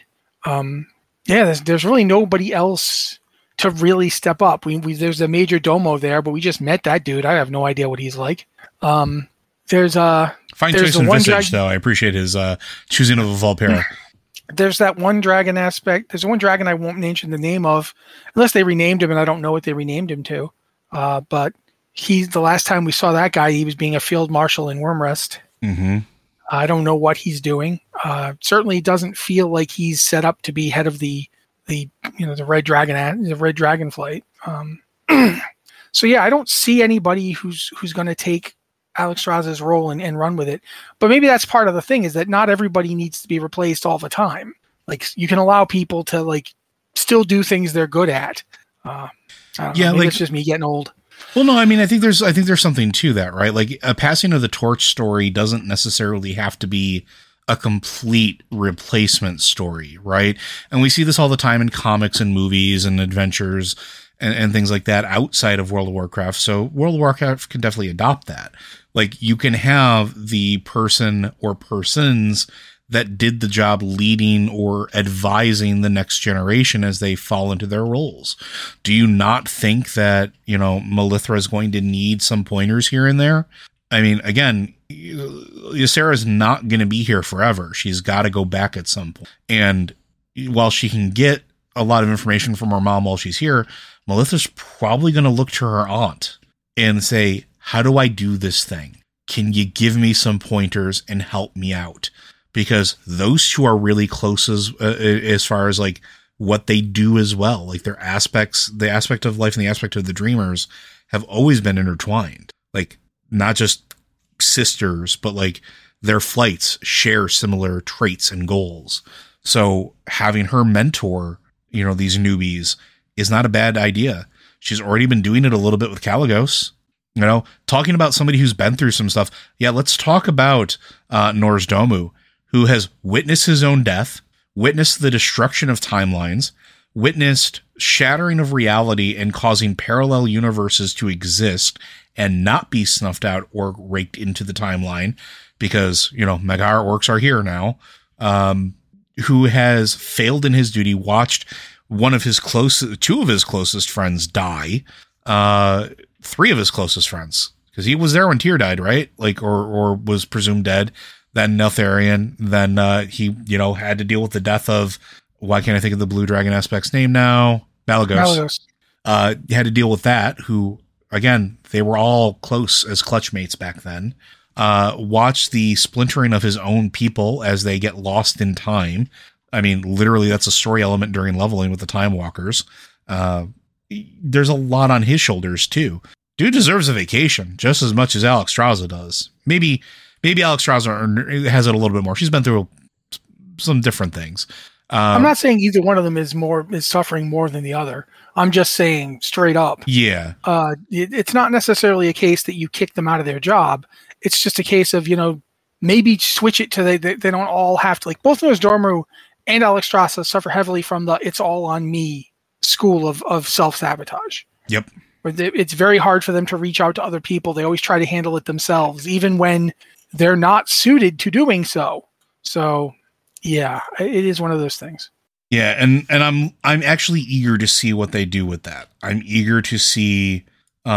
There's really nobody else to really step up. There's a Major Domo there, but we just met that dude. I have no idea what he's like. There's fine choice in Visage, though. I appreciate his choosing of a Volpera. There's that one dragon aspect. There's one dragon I won't mention the name of, unless they renamed him, and I don't know what they renamed him to. But the last time we saw that guy, he was being a field marshal in Wyrmrest. Mm-hmm. I don't know what he's doing. Certainly doesn't feel like he's set up to be head of the Red Dragonflight. So yeah, I don't see anybody who's going to take Alexstrasza's role and run with it. But maybe that's part of the thing, is that not everybody needs to be replaced all the time. Like, you can allow people to, like, still do things they're good at. I don't know. Maybe it's just me getting old. Well, no, I mean, I think there's something to that, right? Like, a passing of the torch story doesn't necessarily have to be a complete replacement story, right? And we see this all the time in comics and movies and adventures and things like that outside of World of Warcraft. So World of Warcraft can definitely adopt that. Like, you can have the person or persons that did the job leading or advising the next generation as they fall into their roles. Do you not think that, Melithra is going to need some pointers here and there? I mean, again, Ysera is not going to be here forever. She's got to go back at some point. And while she can get a lot of information from her mom while she's here, Melithra's probably going to look to her aunt and say, how do I do this thing? Can you give me some pointers and help me out? Because those two are really close as far as, like, what they do as well. Like, their aspects, the aspect of life and the aspect of the Dreamers have always been intertwined. Like, not just sisters, but, like, their flights share similar traits and goals. So having her mentor, these newbies is not a bad idea. She's already been doing it a little bit with Kalecgos. Talking about somebody who's been through some stuff. Yeah, let's talk about Nozdormu, who has witnessed his own death, witnessed the destruction of timelines, witnessed shattering of reality and causing parallel universes to exist and not be snuffed out or raked into the timeline because, Megara orcs are here now, who has failed in his duty, watched two of his closest friends die, three of his closest friends, because he was there when Tyr died, right? Like, or was presumed dead. Then Neltharion, then he, had to deal with the death of, why can't I think of the Blue Dragon aspect's name now? Malygos. Had to deal with that, who again, they were all close as clutch mates back then. Watch the splintering of his own people as they get lost in time. I mean, literally, that's a story element during leveling with the Time Walkers. There's a lot on his shoulders, too. Dude deserves a vacation just as much as Alexstrasza does. Maybe Alexstrasza has it a little bit more. She's been through some different things. I'm not saying either one of them is suffering more than the other. I'm just saying straight up. Yeah. It's not necessarily a case that you kick them out of their job. It's just a case of, maybe switch it to they don't all have to, like both Nozdormu and Alexstrasza suffer heavily from the it's all on me school of self-sabotage. Yep. Where it's very hard for them to reach out to other people. They always try to handle it themselves, even when they're not suited to doing so. So, yeah, it is one of those things. Yeah, and I'm actually eager to see what they do with that. I'm eager to see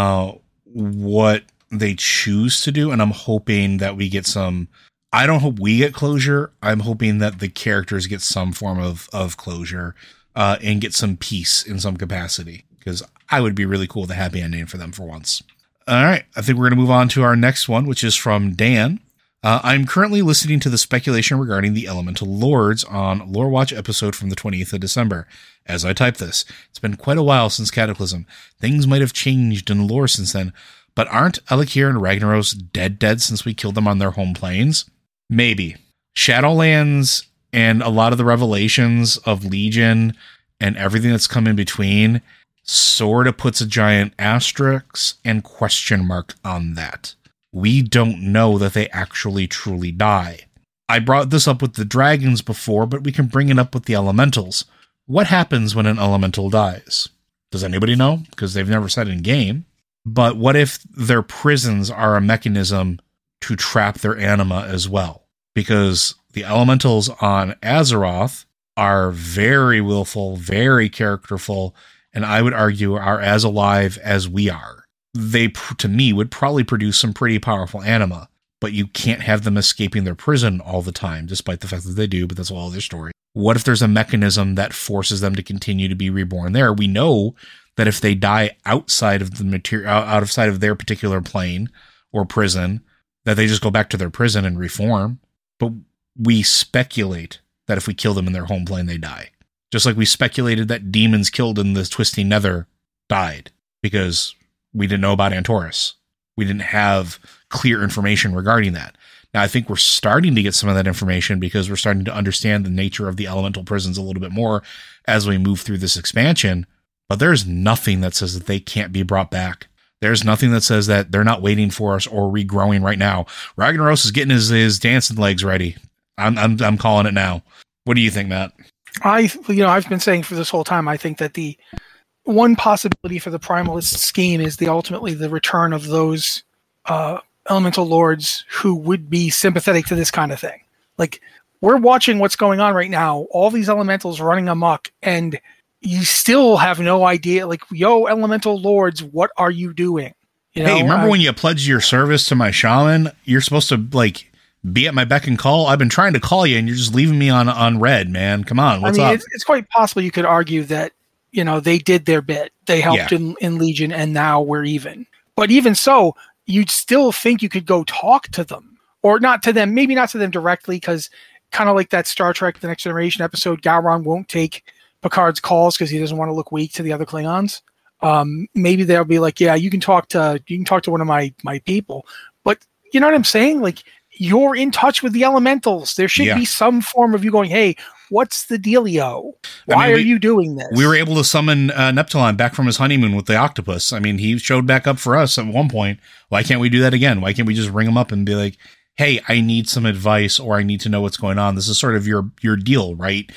what they choose to do, and I'm hoping that we get some. I don't hope we get closure. I'm hoping that the characters get some form of closure and get some peace in some capacity, because I would be really cool with a happy ending for them for once. All right, I think we're going to move on to our next one, which is from Dan. I'm currently listening to the speculation regarding the Elemental Lords on Lore Watch episode from the 20th of December. As I type this, it's been quite a while since Cataclysm. Things might have changed in lore since then, but aren't Alik'r and Ragnaros dead since we killed them on their home planes? Maybe. Shadowlands and a lot of the revelations of Legion and everything that's come in between sort of puts a giant asterisk and question mark on that. We don't know that they actually truly die. I brought this up with the dragons before, but we can bring it up with the elementals. What happens when an elemental dies? Does anybody know? Because they've never said in game. But what if their prisons are a mechanism to trap their anima as well? Because the elementals on Azeroth are very willful, very characterful, and I would argue are as alive as we are. They, to me, would probably produce some pretty powerful anima, but you can't have them escaping their prison all the time, despite the fact that they do, but that's all their story. What if there's a mechanism that forces them to continue to be reborn there? We know that if they die outside of the material, outside of their particular plane or prison, that they just go back to their prison and reform. But we speculate that if we kill them in their home plane, they die. Just like we speculated that demons killed in the Twisting Nether died, because we didn't know about Antorus. We didn't have clear information regarding that. Now, I think we're starting to get some of that information because we're starting to understand the nature of the elemental prisons a little bit more as we move through this expansion. But there's nothing that says that they can't be brought back. There's nothing that says that they're not waiting for us or regrowing right now. Ragnaros is getting his dancing legs ready. I'm calling it now. What do you think, Matt? I've been saying for this whole time, I think that the one possibility for the Primalist scheme is ultimately the return of those elemental lords who would be sympathetic to this kind of thing. Like, we're watching what's going on right now, all these elementals running amok, and you still have no idea, like, yo, elemental lords, what are you doing? Hey, remember when you pledged your service to my shaman? You're supposed to, like, be at my beck and call. I've been trying to call you, and you're just leaving me on red, man. Come on, what's up? It's quite possible you could argue that, they did their bit. They helped in Legion, and now we're even. But even so, you'd still think you could go talk to them. Or not to them, maybe not to them directly, because kind of like that Star Trek The Next Generation episode, Gowron won't take Picard's calls because he doesn't want to look weak to the other Klingons. Maybe they'll be like, yeah, you can talk to one of my people. But you know what I'm saying? Like, you're in touch with the elementals. There should be some form of you going, hey, what's the dealio? Why are you doing this? We were able to summon Neptulon back from his honeymoon with the octopus. I mean, he showed back up for us at one point. Why can't we do that again? Why can't we just ring him up and be like, hey, I need some advice, or I need to know what's going on. This is sort of your deal, right?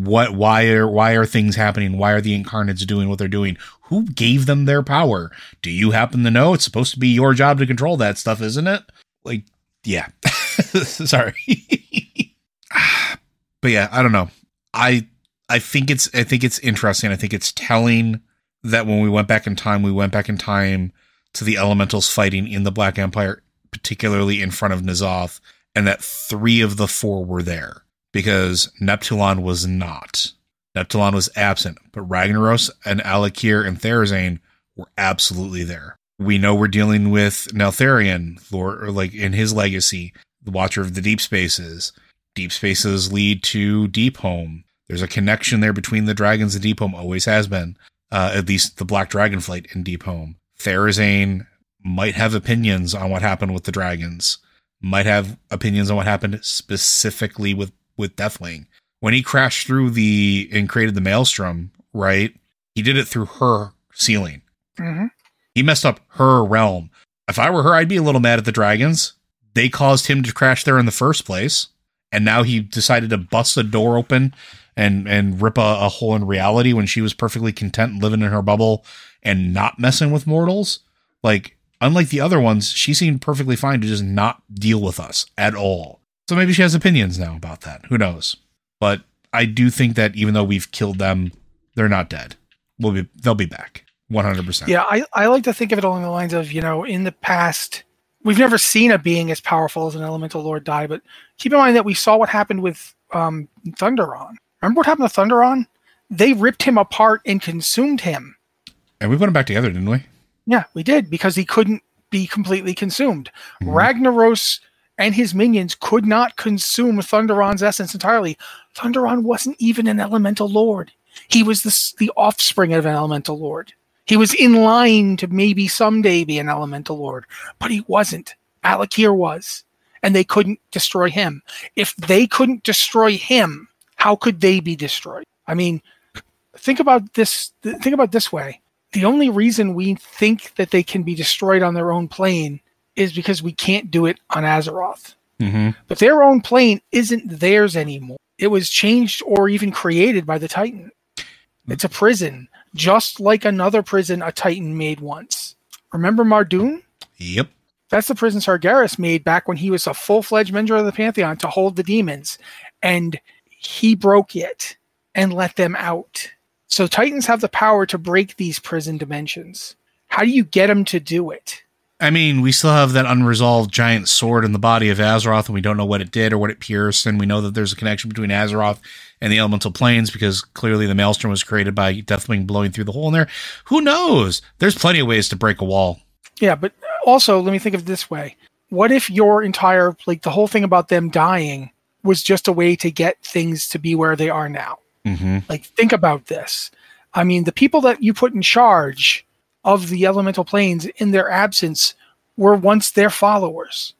Why are things happening? Why are the incarnates doing what they're doing? Who gave them their power? Do you happen to know? It's supposed to be your job to control that stuff, isn't it? Like, yeah. Sorry. But yeah, I don't know. I think it's interesting. I think it's telling that when we went back in time to the elementals fighting in the Black Empire, particularly in front of N'Zoth, and that 3 of the 4 were there, because Neptulon was not. Neptulon was absent, but Ragnaros and Alik'r and Therazane were absolutely there. We know we're dealing with Neltharion, or like in his legacy, the Watcher of the Deep Spaces. Deep Spaces lead to Deepholm. There's a connection there between the dragons and Deepholm, always has been. At least the Black Dragonflight in Deepholm. Therazane might have opinions on what happened with the dragons. Might have opinions on what happened specifically with Deathwing. When he crashed through and created the Maelstrom, right? He did it through her ceiling. Mm-hmm. He messed up her realm. If I were her, I'd be a little mad at the dragons. They caused him to crash there in the first place. And now he decided to bust a door open and rip a hole in reality when she was perfectly content living in her bubble and not messing with mortals. Like, unlike the other ones, she seemed perfectly fine to just not deal with us at all. So maybe she has opinions now about that. Who knows? But I do think that even though we've killed them, they're not dead. They'll be back. 100%. Yeah, I like to think of it along the lines of, in the past, we've never seen a being as powerful as an Elemental Lord die, but keep in mind that we saw what happened with Thunderon. Remember what happened to Thunderon? They ripped him apart and consumed him. And we put him back together, didn't we? Yeah, we did, because he couldn't be completely consumed. Mm-hmm. Ragnaros and his minions could not consume Thunderon's essence entirely. Thunderon wasn't even an Elemental Lord. He was the offspring of an Elemental Lord. He was in line to maybe someday be an Elemental Lord, but he wasn't. Alakir was, and they couldn't destroy him. If they couldn't destroy him, how could they be destroyed? I mean, think about this way. The only reason we think that they can be destroyed on their own plane is because we can't do it on Azeroth. Mm-hmm. But their own plane isn't theirs anymore. It was changed or even created by the Titan. It's a prison, just like another prison a Titan made once. Remember Mardoon? Yep. That's the prison Sargeras made back when he was a full-fledged member of the Pantheon to hold the demons. And he broke it and let them out. So Titans have the power to break these prison dimensions. How do you get them to do it? I mean, we still have that unresolved giant sword in the body of Azeroth, and we don't know what it did or what it pierced, and we know that there's a connection between Azeroth and the elemental planes, because clearly the Maelstrom was created by Deathwing blowing through the hole in there. Who knows? There's plenty of ways to break a wall. Yeah, but also, let me think of it this way. What if your entire, the whole thing about them dying was just a way to get things to be where they are now? Mm-hmm. Think about this. I mean, the people that you put in charge of the elemental planes in their absence were once their followers.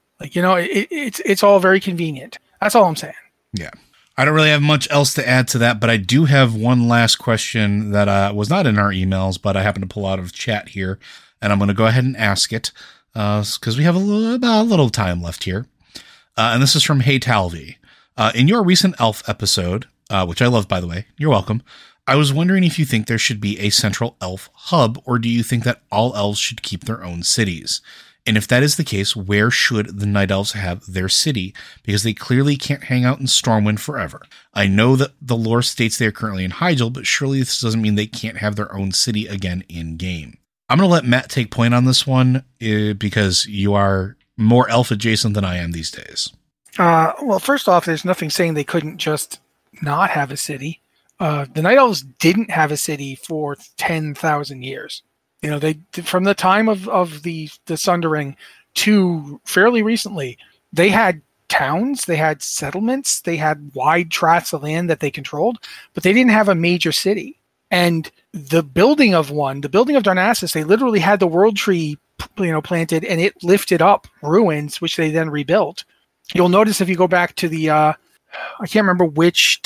It's all very convenient. That's all I'm saying. Yeah. I don't really have much else to add to that, but I do have one last question that was not in our emails, but I happened to pull out of chat here, and I'm going to go ahead and ask it because we have a little time left here. And this is from Hey Talvi. In your recent Elf episode, which I love, by the way, you're welcome, I was wondering if you think there should be a central elf hub, or do you think that all elves should keep their own cities? And if that is the case, where should the Night Elves have their city? Because they clearly can't hang out in Stormwind forever. I know that the lore states they are currently in Hyjal, but surely this doesn't mean they can't have their own city again in-game. I'm going to let Matt take point on this one, because you are more elf adjacent than I am these days. Well, first off, there's nothing saying they couldn't just not have a city. The Night Elves didn't have a city for 10,000 years. They from the time of the Sundering to fairly recently, they had towns, they had settlements, they had wide tracts of land that they controlled, but they didn't have a major city. And the building of Darnassus, they literally had the World Tree, planted, and it lifted up ruins, which they then rebuilt. You'll notice if you go back to the I can't remember which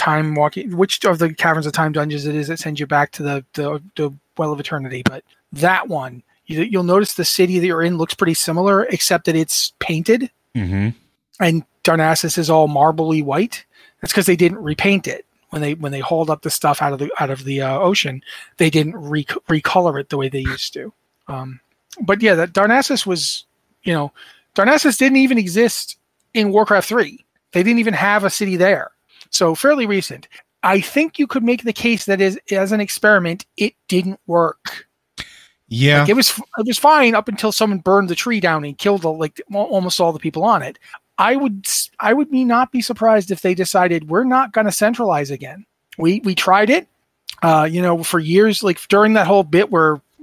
of the Caverns of Time dungeons it is that sends you back to the Well of Eternity, but that one, you'll notice the city that you're in looks pretty similar, except that it's painted, mm-hmm. and Darnassus is all marbly white. That's because they didn't repaint it when they hauled up the stuff out of the ocean. They didn't recolor it the way they used to. But yeah, that Darnassus was, Darnassus didn't even exist in Warcraft 3. They didn't even have a city there. So fairly recent. I think you could make the case that as an experiment, it didn't work. Yeah. It was fine up until someone burned the tree down and killed almost all the people on it. I would not be surprised if they decided we're not going to centralize again. We tried it, for years, during that whole bit where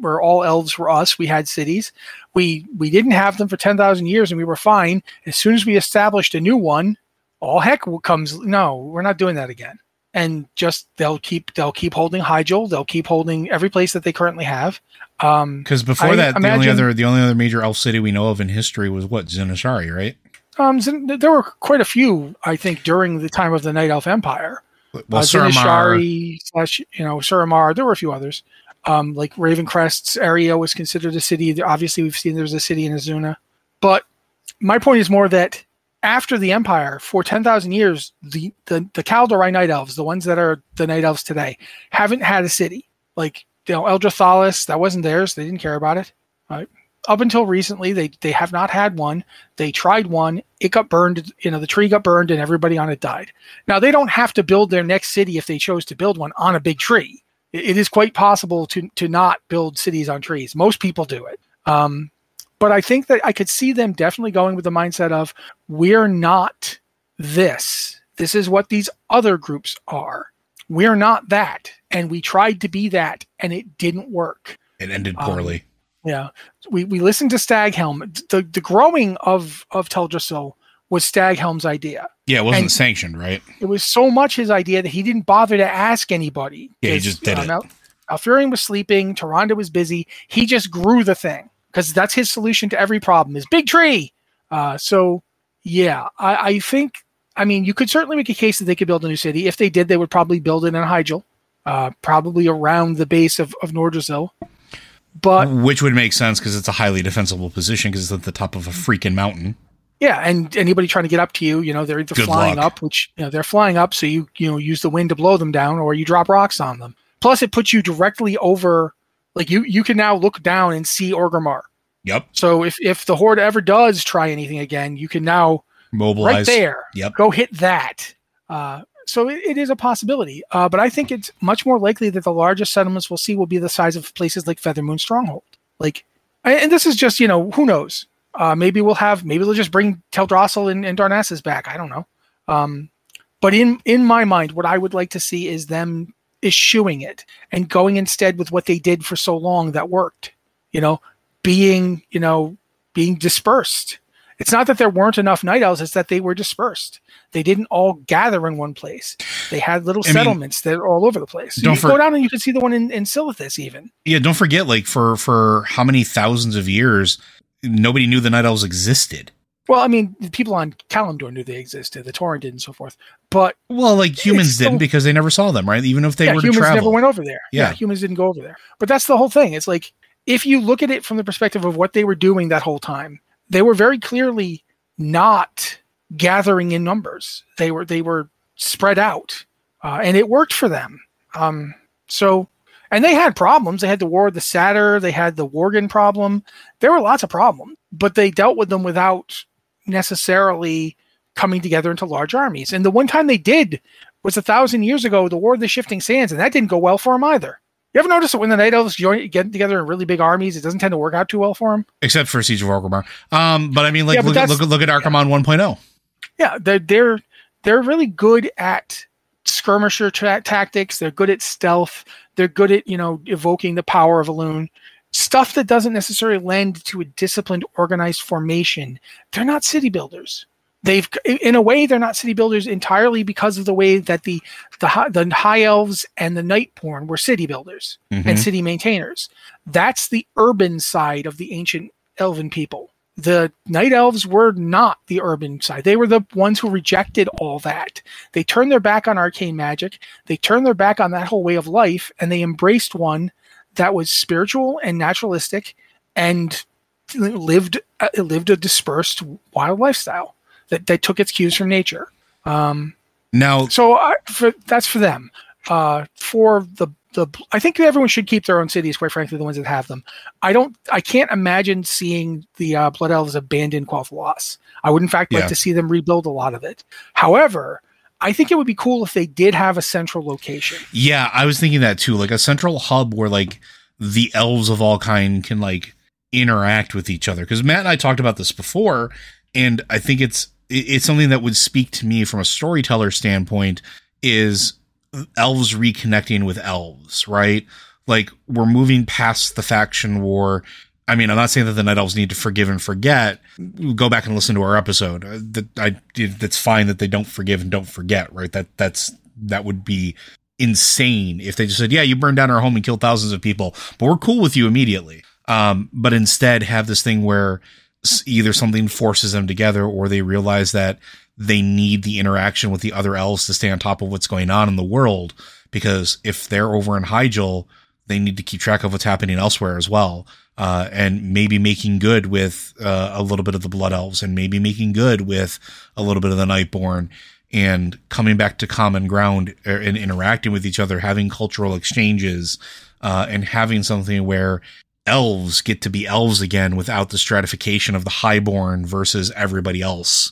where all elves were us. We had cities. We didn't have them for 10,000 years, and we were fine. As soon as we established a new one, all heck comes. No, we're not doing that again. And just they'll keep holding Hyjal. They'll keep holding every place that they currently have. Because before that, the only other major elf city we know of in history was what, Zinashari, right? There were quite a few, I think, during the time of the Night Elf Empire. Well, Zinashari / Suramar. There were a few others. Like Ravencrest's area was considered a city. Obviously, we've seen there's a city in Azuna. But my point is more that after the Empire, for 10,000 years, the Kaldorei Night Elves, the ones that are the Night Elves today, haven't had a city. Like, Eldra Thalis, that wasn't theirs. They didn't care about it. Up until recently, they have not had one. They tried one. It got burned. The tree got burned and everybody on it died. Now, they don't have to build their next city if they chose to build one on a big tree. It is quite possible to not build cities on trees. Most people do it. But I think that I could see them definitely going with the mindset of, we're not this. This is what these other groups are. We're not that. And we tried to be that, and it didn't work. It ended poorly. Yeah. We listened to Staghelm. The growing of Teldrassil was Staghelm's idea. Yeah, it wasn't sanctioned, right? It was so much his idea that he didn't bother to ask anybody. Yeah, he just did it. Alfurion was sleeping. Tyrande was busy. He just grew the thing. Because that's his solution to every problem is big tree. I think, you could certainly make a case that they could build a new city. If they did, they would probably build it in Hyjal, probably around the base of Nordrassil. But which would make sense because it's a highly defensible position because it's at the top of a freaking mountain. Yeah, and anybody trying to get up to you, they're either flying up, which they're flying up, so you use the wind to blow them down, or you drop rocks on them. Plus, it puts you directly over. Like you can now look down and see Orgrimmar. Yep. So if the Horde ever does try anything again, you can now mobilize right there. Yep. Go hit that. So it is a possibility. But I think it's much more likely that the largest settlements we'll see will be the size of places like Feathermoon Stronghold. And this is just who knows. Maybe they'll just bring Teldrassil and Darnassus back. I don't know. But in my mind, what I would like to see is them eschewing it and going instead with what they did for so long that worked, being dispersed. It's not that there weren't enough Night Elves, it's that they were dispersed. They didn't all gather in one place. They had little settlements that are all over the place. So you go down and you can see the one in Silithus even. Yeah, don't forget, for how many thousands of years, nobody knew the Night Elves existed. Well, the people on Kalimdor knew they existed, the Tauren did and so forth. But humans didn't because they never saw them, right? Even if they were to travel. Humans never went over there. Yeah, humans didn't go over there. But that's the whole thing. It's like, if you look at it from the perspective of what they were doing that whole time, they were very clearly not gathering in numbers. They were spread out, and it worked for them. And they had problems. They had the War of the Satyr. They had the Worgen problem. There were lots of problems, but they dealt with them without necessarily coming together into large armies. And the one time they did was 1,000 years ago, the War of the Shifting Sands, and that didn't go well for them either. You ever notice that when the Night Elves get together in really big armies, it doesn't tend to work out too well for them? Except for Siege of Orgrimmar. Look at Archimonde 1.0. Yeah, they're really good at skirmisher tactics. They're good at stealth. They're good at, evoking the power of Elune. Stuff that doesn't necessarily lend to a disciplined, organized formation. They're not city builders. In a way, they're not city builders entirely because of the way that the High Elves and the Nightborn were city builders and city maintainers. That's the urban side of the ancient Elven people. The Night Elves were not the urban side. They were the ones who rejected all that. They turned their back on arcane magic. They turned their back on that whole way of life, and they embraced one that was spiritual and naturalistic and lived a dispersed wild lifestyle that took its cues from nature. That's for them. I think everyone should keep their own cities, quite frankly, the ones that have them. I can't imagine seeing the Blood Elves abandon Quel'Thalas. I would, in fact, like to see them rebuild a lot of it. However, I think it would be cool if they did have a central location. Yeah, I was thinking that too, like a central hub where the elves of all kind can interact with each other. Because Matt and I talked about this before, and I think it's something that would speak to me from a storyteller standpoint is elves reconnecting with elves, right? Like, we're moving past the faction war. I mean, I'm not saying that the Night Elves need to forgive and forget. Go back and listen to our episode. That's fine that they don't forgive and don't forget, right? That would be insane if they just said, yeah, you burned down our home and killed thousands of people, but we're cool with you immediately. But instead have this thing where either something forces them together, or they realize that they need the interaction with the other elves to stay on top of what's going on in the world. Because if they're over in Hyjal, they need to keep track of what's happening elsewhere as well. And maybe making good with a little bit of the Blood Elves, and maybe making good with a little bit of the Nightborn, and coming back to common ground and interacting with each other, having cultural exchanges, and having something where elves get to be elves again without the stratification of the Highborn versus everybody else.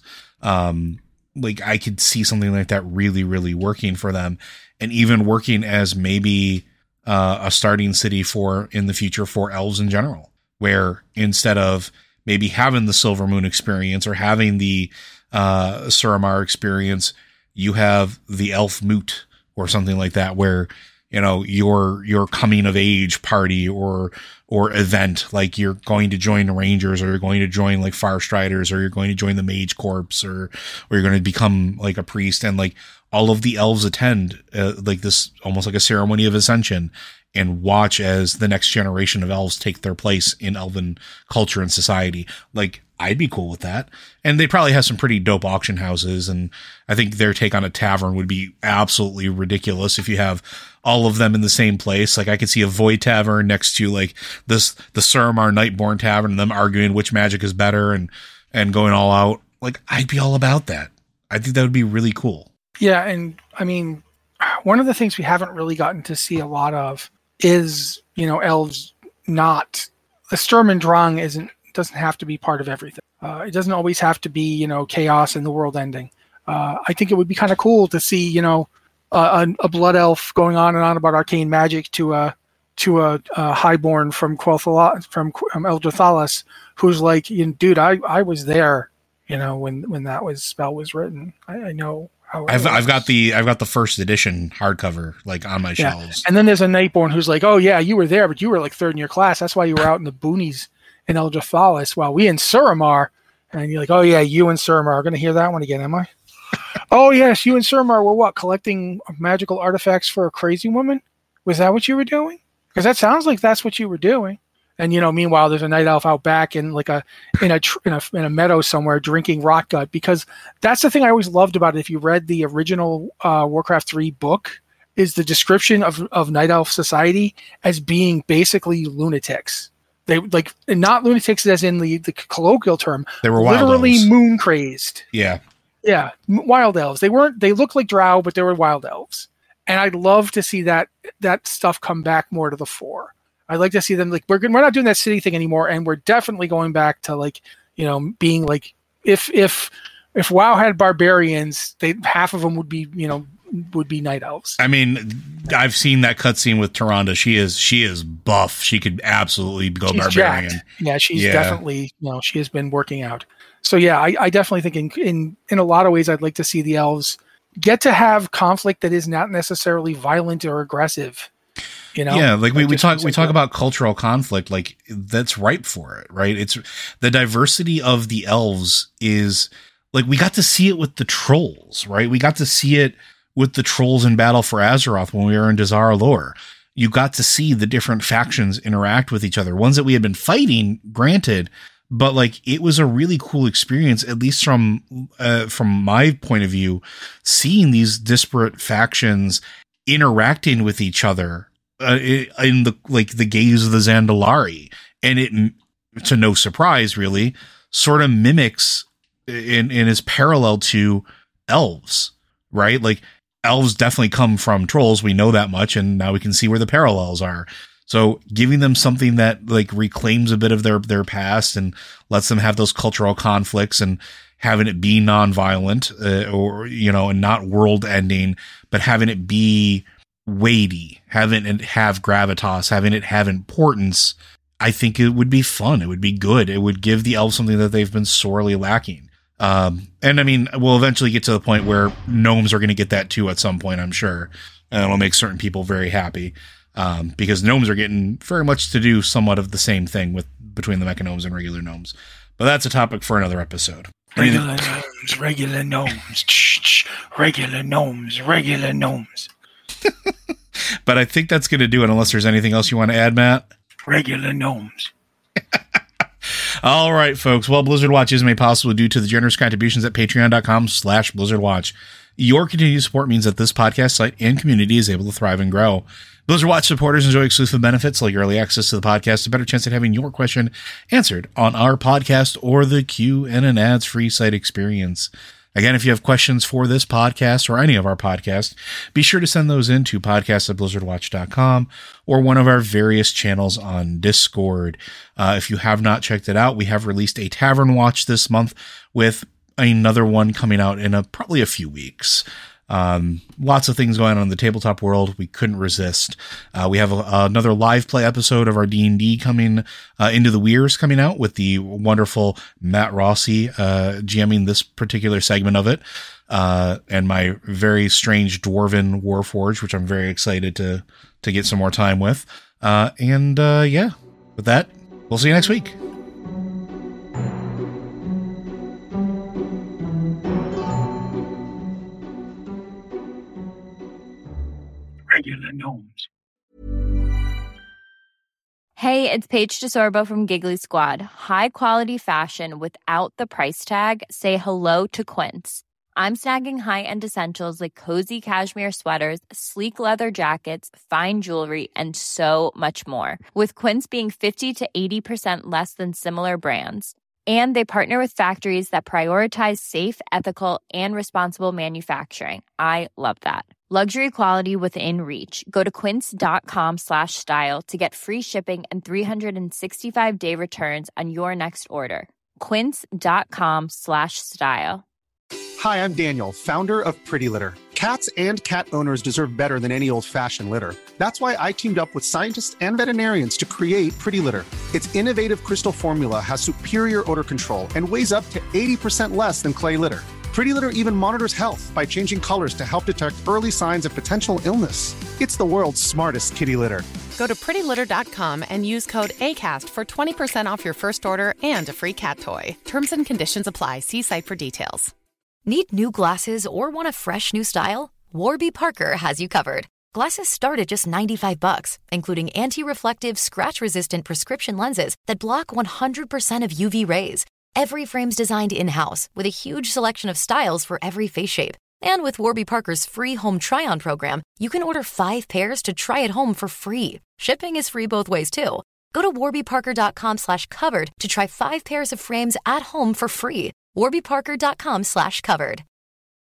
Like, I could see something like that really, really working for them, and even working as maybe a starting city in the future for elves in general, where instead of maybe having the Silver Moon experience or having the Suramar experience, you have the Elf Moot or something like that, where, you know, your coming of age party or event, like you're going to join the Rangers, or you're going to join like Farstriders, or you're going to join the Mage Corps, or you're going to become like a priest, and like all of the elves attend like this, almost like a ceremony of ascension, and watch as the next generation of elves take their place in elven culture and society. Like, I'd be cool with that. And they probably have some pretty dope auction houses, and I think their take on a tavern would be absolutely ridiculous if you have all of them in the same place. Like, I could see a Void Tavern next to like the Suramar Nightborn Tavern, and them arguing which magic is better and going all out. Like, I'd be all about that. I think that would be really cool. Yeah, and I mean, one of the things we haven't really gotten to see a lot of is, you know, elves not... The Sturm und Drang doesn't have to be part of everything. It doesn't always have to be, you know, chaos and the world ending. I think it would be kind of cool to see, you know, a blood elf going on and on about arcane magic to a highborn from Eldra Thalas, who's like, you know, dude, I was there, you know, when that spell was written. I know how I've got the first edition hardcover like on my shelves. And then there's a Nightborn who's like, oh yeah, you were there, but you were like third in your class. That's why you were out in the boonies in Eldra Thalas while we in Suramar. And you're like, oh yeah, you and Suramar are going to hear that one again, am I? Oh yes, you and Suramar were what, collecting magical artifacts for a crazy woman? Was that what you were doing? Because that sounds like that's what you were doing. And, you know, meanwhile, there's a night elf out back in like in a meadow somewhere drinking rot gut. Because that's the thing I always loved about it. If you read the original Warcraft 3 book, is the description of night elf society as being basically lunatics. They like, not lunatics as in the colloquial term. They were literally moon crazed. Yeah. Yeah, wild elves. They looked like drow, but they were wild elves. And I'd love to see that stuff come back more to the fore. I'd like to see them like, we're not doing that city thing anymore, and we're definitely going back to like, you know, being like, if WoW had barbarians, half of them would be night elves. I mean, I've seen that cutscene with Tyrande. She is buff. She could absolutely go she's barbarian. Jacked. Yeah, she's definitely, you know, she has been working out. So yeah, I definitely think in a lot of ways, I'd like to see the elves get to have conflict that is not necessarily violent or aggressive. You know? Yeah, like we talk about cultural conflict, like that's ripe for it, right? It's the diversity of the elves is like, we got to see it with the trolls, right? We got to see it with the trolls in Battle for Azeroth when we were in Dazara Lore. You got to see the different factions interact with each other, ones that we had been fighting, granted, but like it was a really cool experience, at least from my point of view, seeing these disparate factions interacting with each other in the gaze of the Zandalari, and it, to no surprise, really sort of mimics and is parallel to elves, right? Like elves definitely come from trolls. We know that much, and now we can see where the parallels are. So giving them something that like reclaims a bit of their past and lets them have those cultural conflicts, and having it be nonviolent, or, you know, and not world ending, but having it be weighty, having it have gravitas, having it have importance. I think it would be fun. It would be good. It would give the elves something that they've been sorely lacking. And I mean, we'll eventually get to the point where gnomes are going to get that too at some point, I'm sure. And it'll make certain people very happy. because gnomes are getting very much to do somewhat of the same thing between the mechagnomes and regular gnomes. But that's a topic for another episode. Regular gnomes, regular gnomes, regular gnomes, regular gnomes. But I think that's going to do it, unless there's anything else you want to add, Matt. Regular gnomes. All right, folks. Well, Blizzard Watch is made possible due to the generous contributions at patreon.com/BlizzardWatch. Your continued support means that this podcast site and community is able to thrive and grow. Blizzard Watch supporters enjoy exclusive benefits like early access to the podcast, a better chance at having your question answered on our podcast, or the Q and an ads-free site experience. Again, if you have questions for this podcast or any of our podcasts, be sure to send those in to podcast@blizzardwatch.com or one of our various channels on Discord. If you have not checked it out, we have released a Tavern Watch this month with another one coming out in probably a few weeks. Lots of things going on in the tabletop world. We couldn't resist. We have another live play episode of our D&D coming, Into the Weirs coming out with the wonderful Matt Rossi, GMing this particular segment of it. And my very strange Dwarven Warforged, which I'm very excited to get some more time with. Yeah, with that, we'll see you next week. Regular gnomes. Hey, it's Paige DeSorbo from Giggly Squad. High quality fashion without the price tag. Say hello to Quince. I'm snagging high-end essentials like cozy cashmere sweaters, sleek leather jackets, fine jewelry, and so much more. With Quince being 50 to 80% less than similar brands. And they partner with factories that prioritize safe, ethical, and responsible manufacturing. I love that. Luxury quality within reach. Go to quince.com/style to get free shipping and 365-day returns on your next order. Quince.com/style. Hi, I'm Daniel, founder of Pretty Litter. Cats and cat owners deserve better than any old-fashioned litter. That's why I teamed up with scientists and veterinarians to create Pretty Litter. Its innovative crystal formula has superior odor control and weighs up to 80% less than clay litter. Pretty Litter even monitors health by changing colors to help detect early signs of potential illness. It's the world's smartest kitty litter. Go to prettylitter.com and use code ACAST for 20% off your first order and a free cat toy. Terms and conditions apply. See site for details. Need new glasses or want a fresh new style? Warby Parker has you covered. Glasses start at just $95, including anti-reflective, scratch-resistant prescription lenses that block 100% of UV rays. Every frame's designed in-house with a huge selection of styles for every face shape. And with Warby Parker's free home try-on program, you can order 5 pairs to try at home for free. Shipping is free both ways, too. Go to warbyparker.com/covered to try 5 pairs of frames at home for free. warbyparker.com/covered.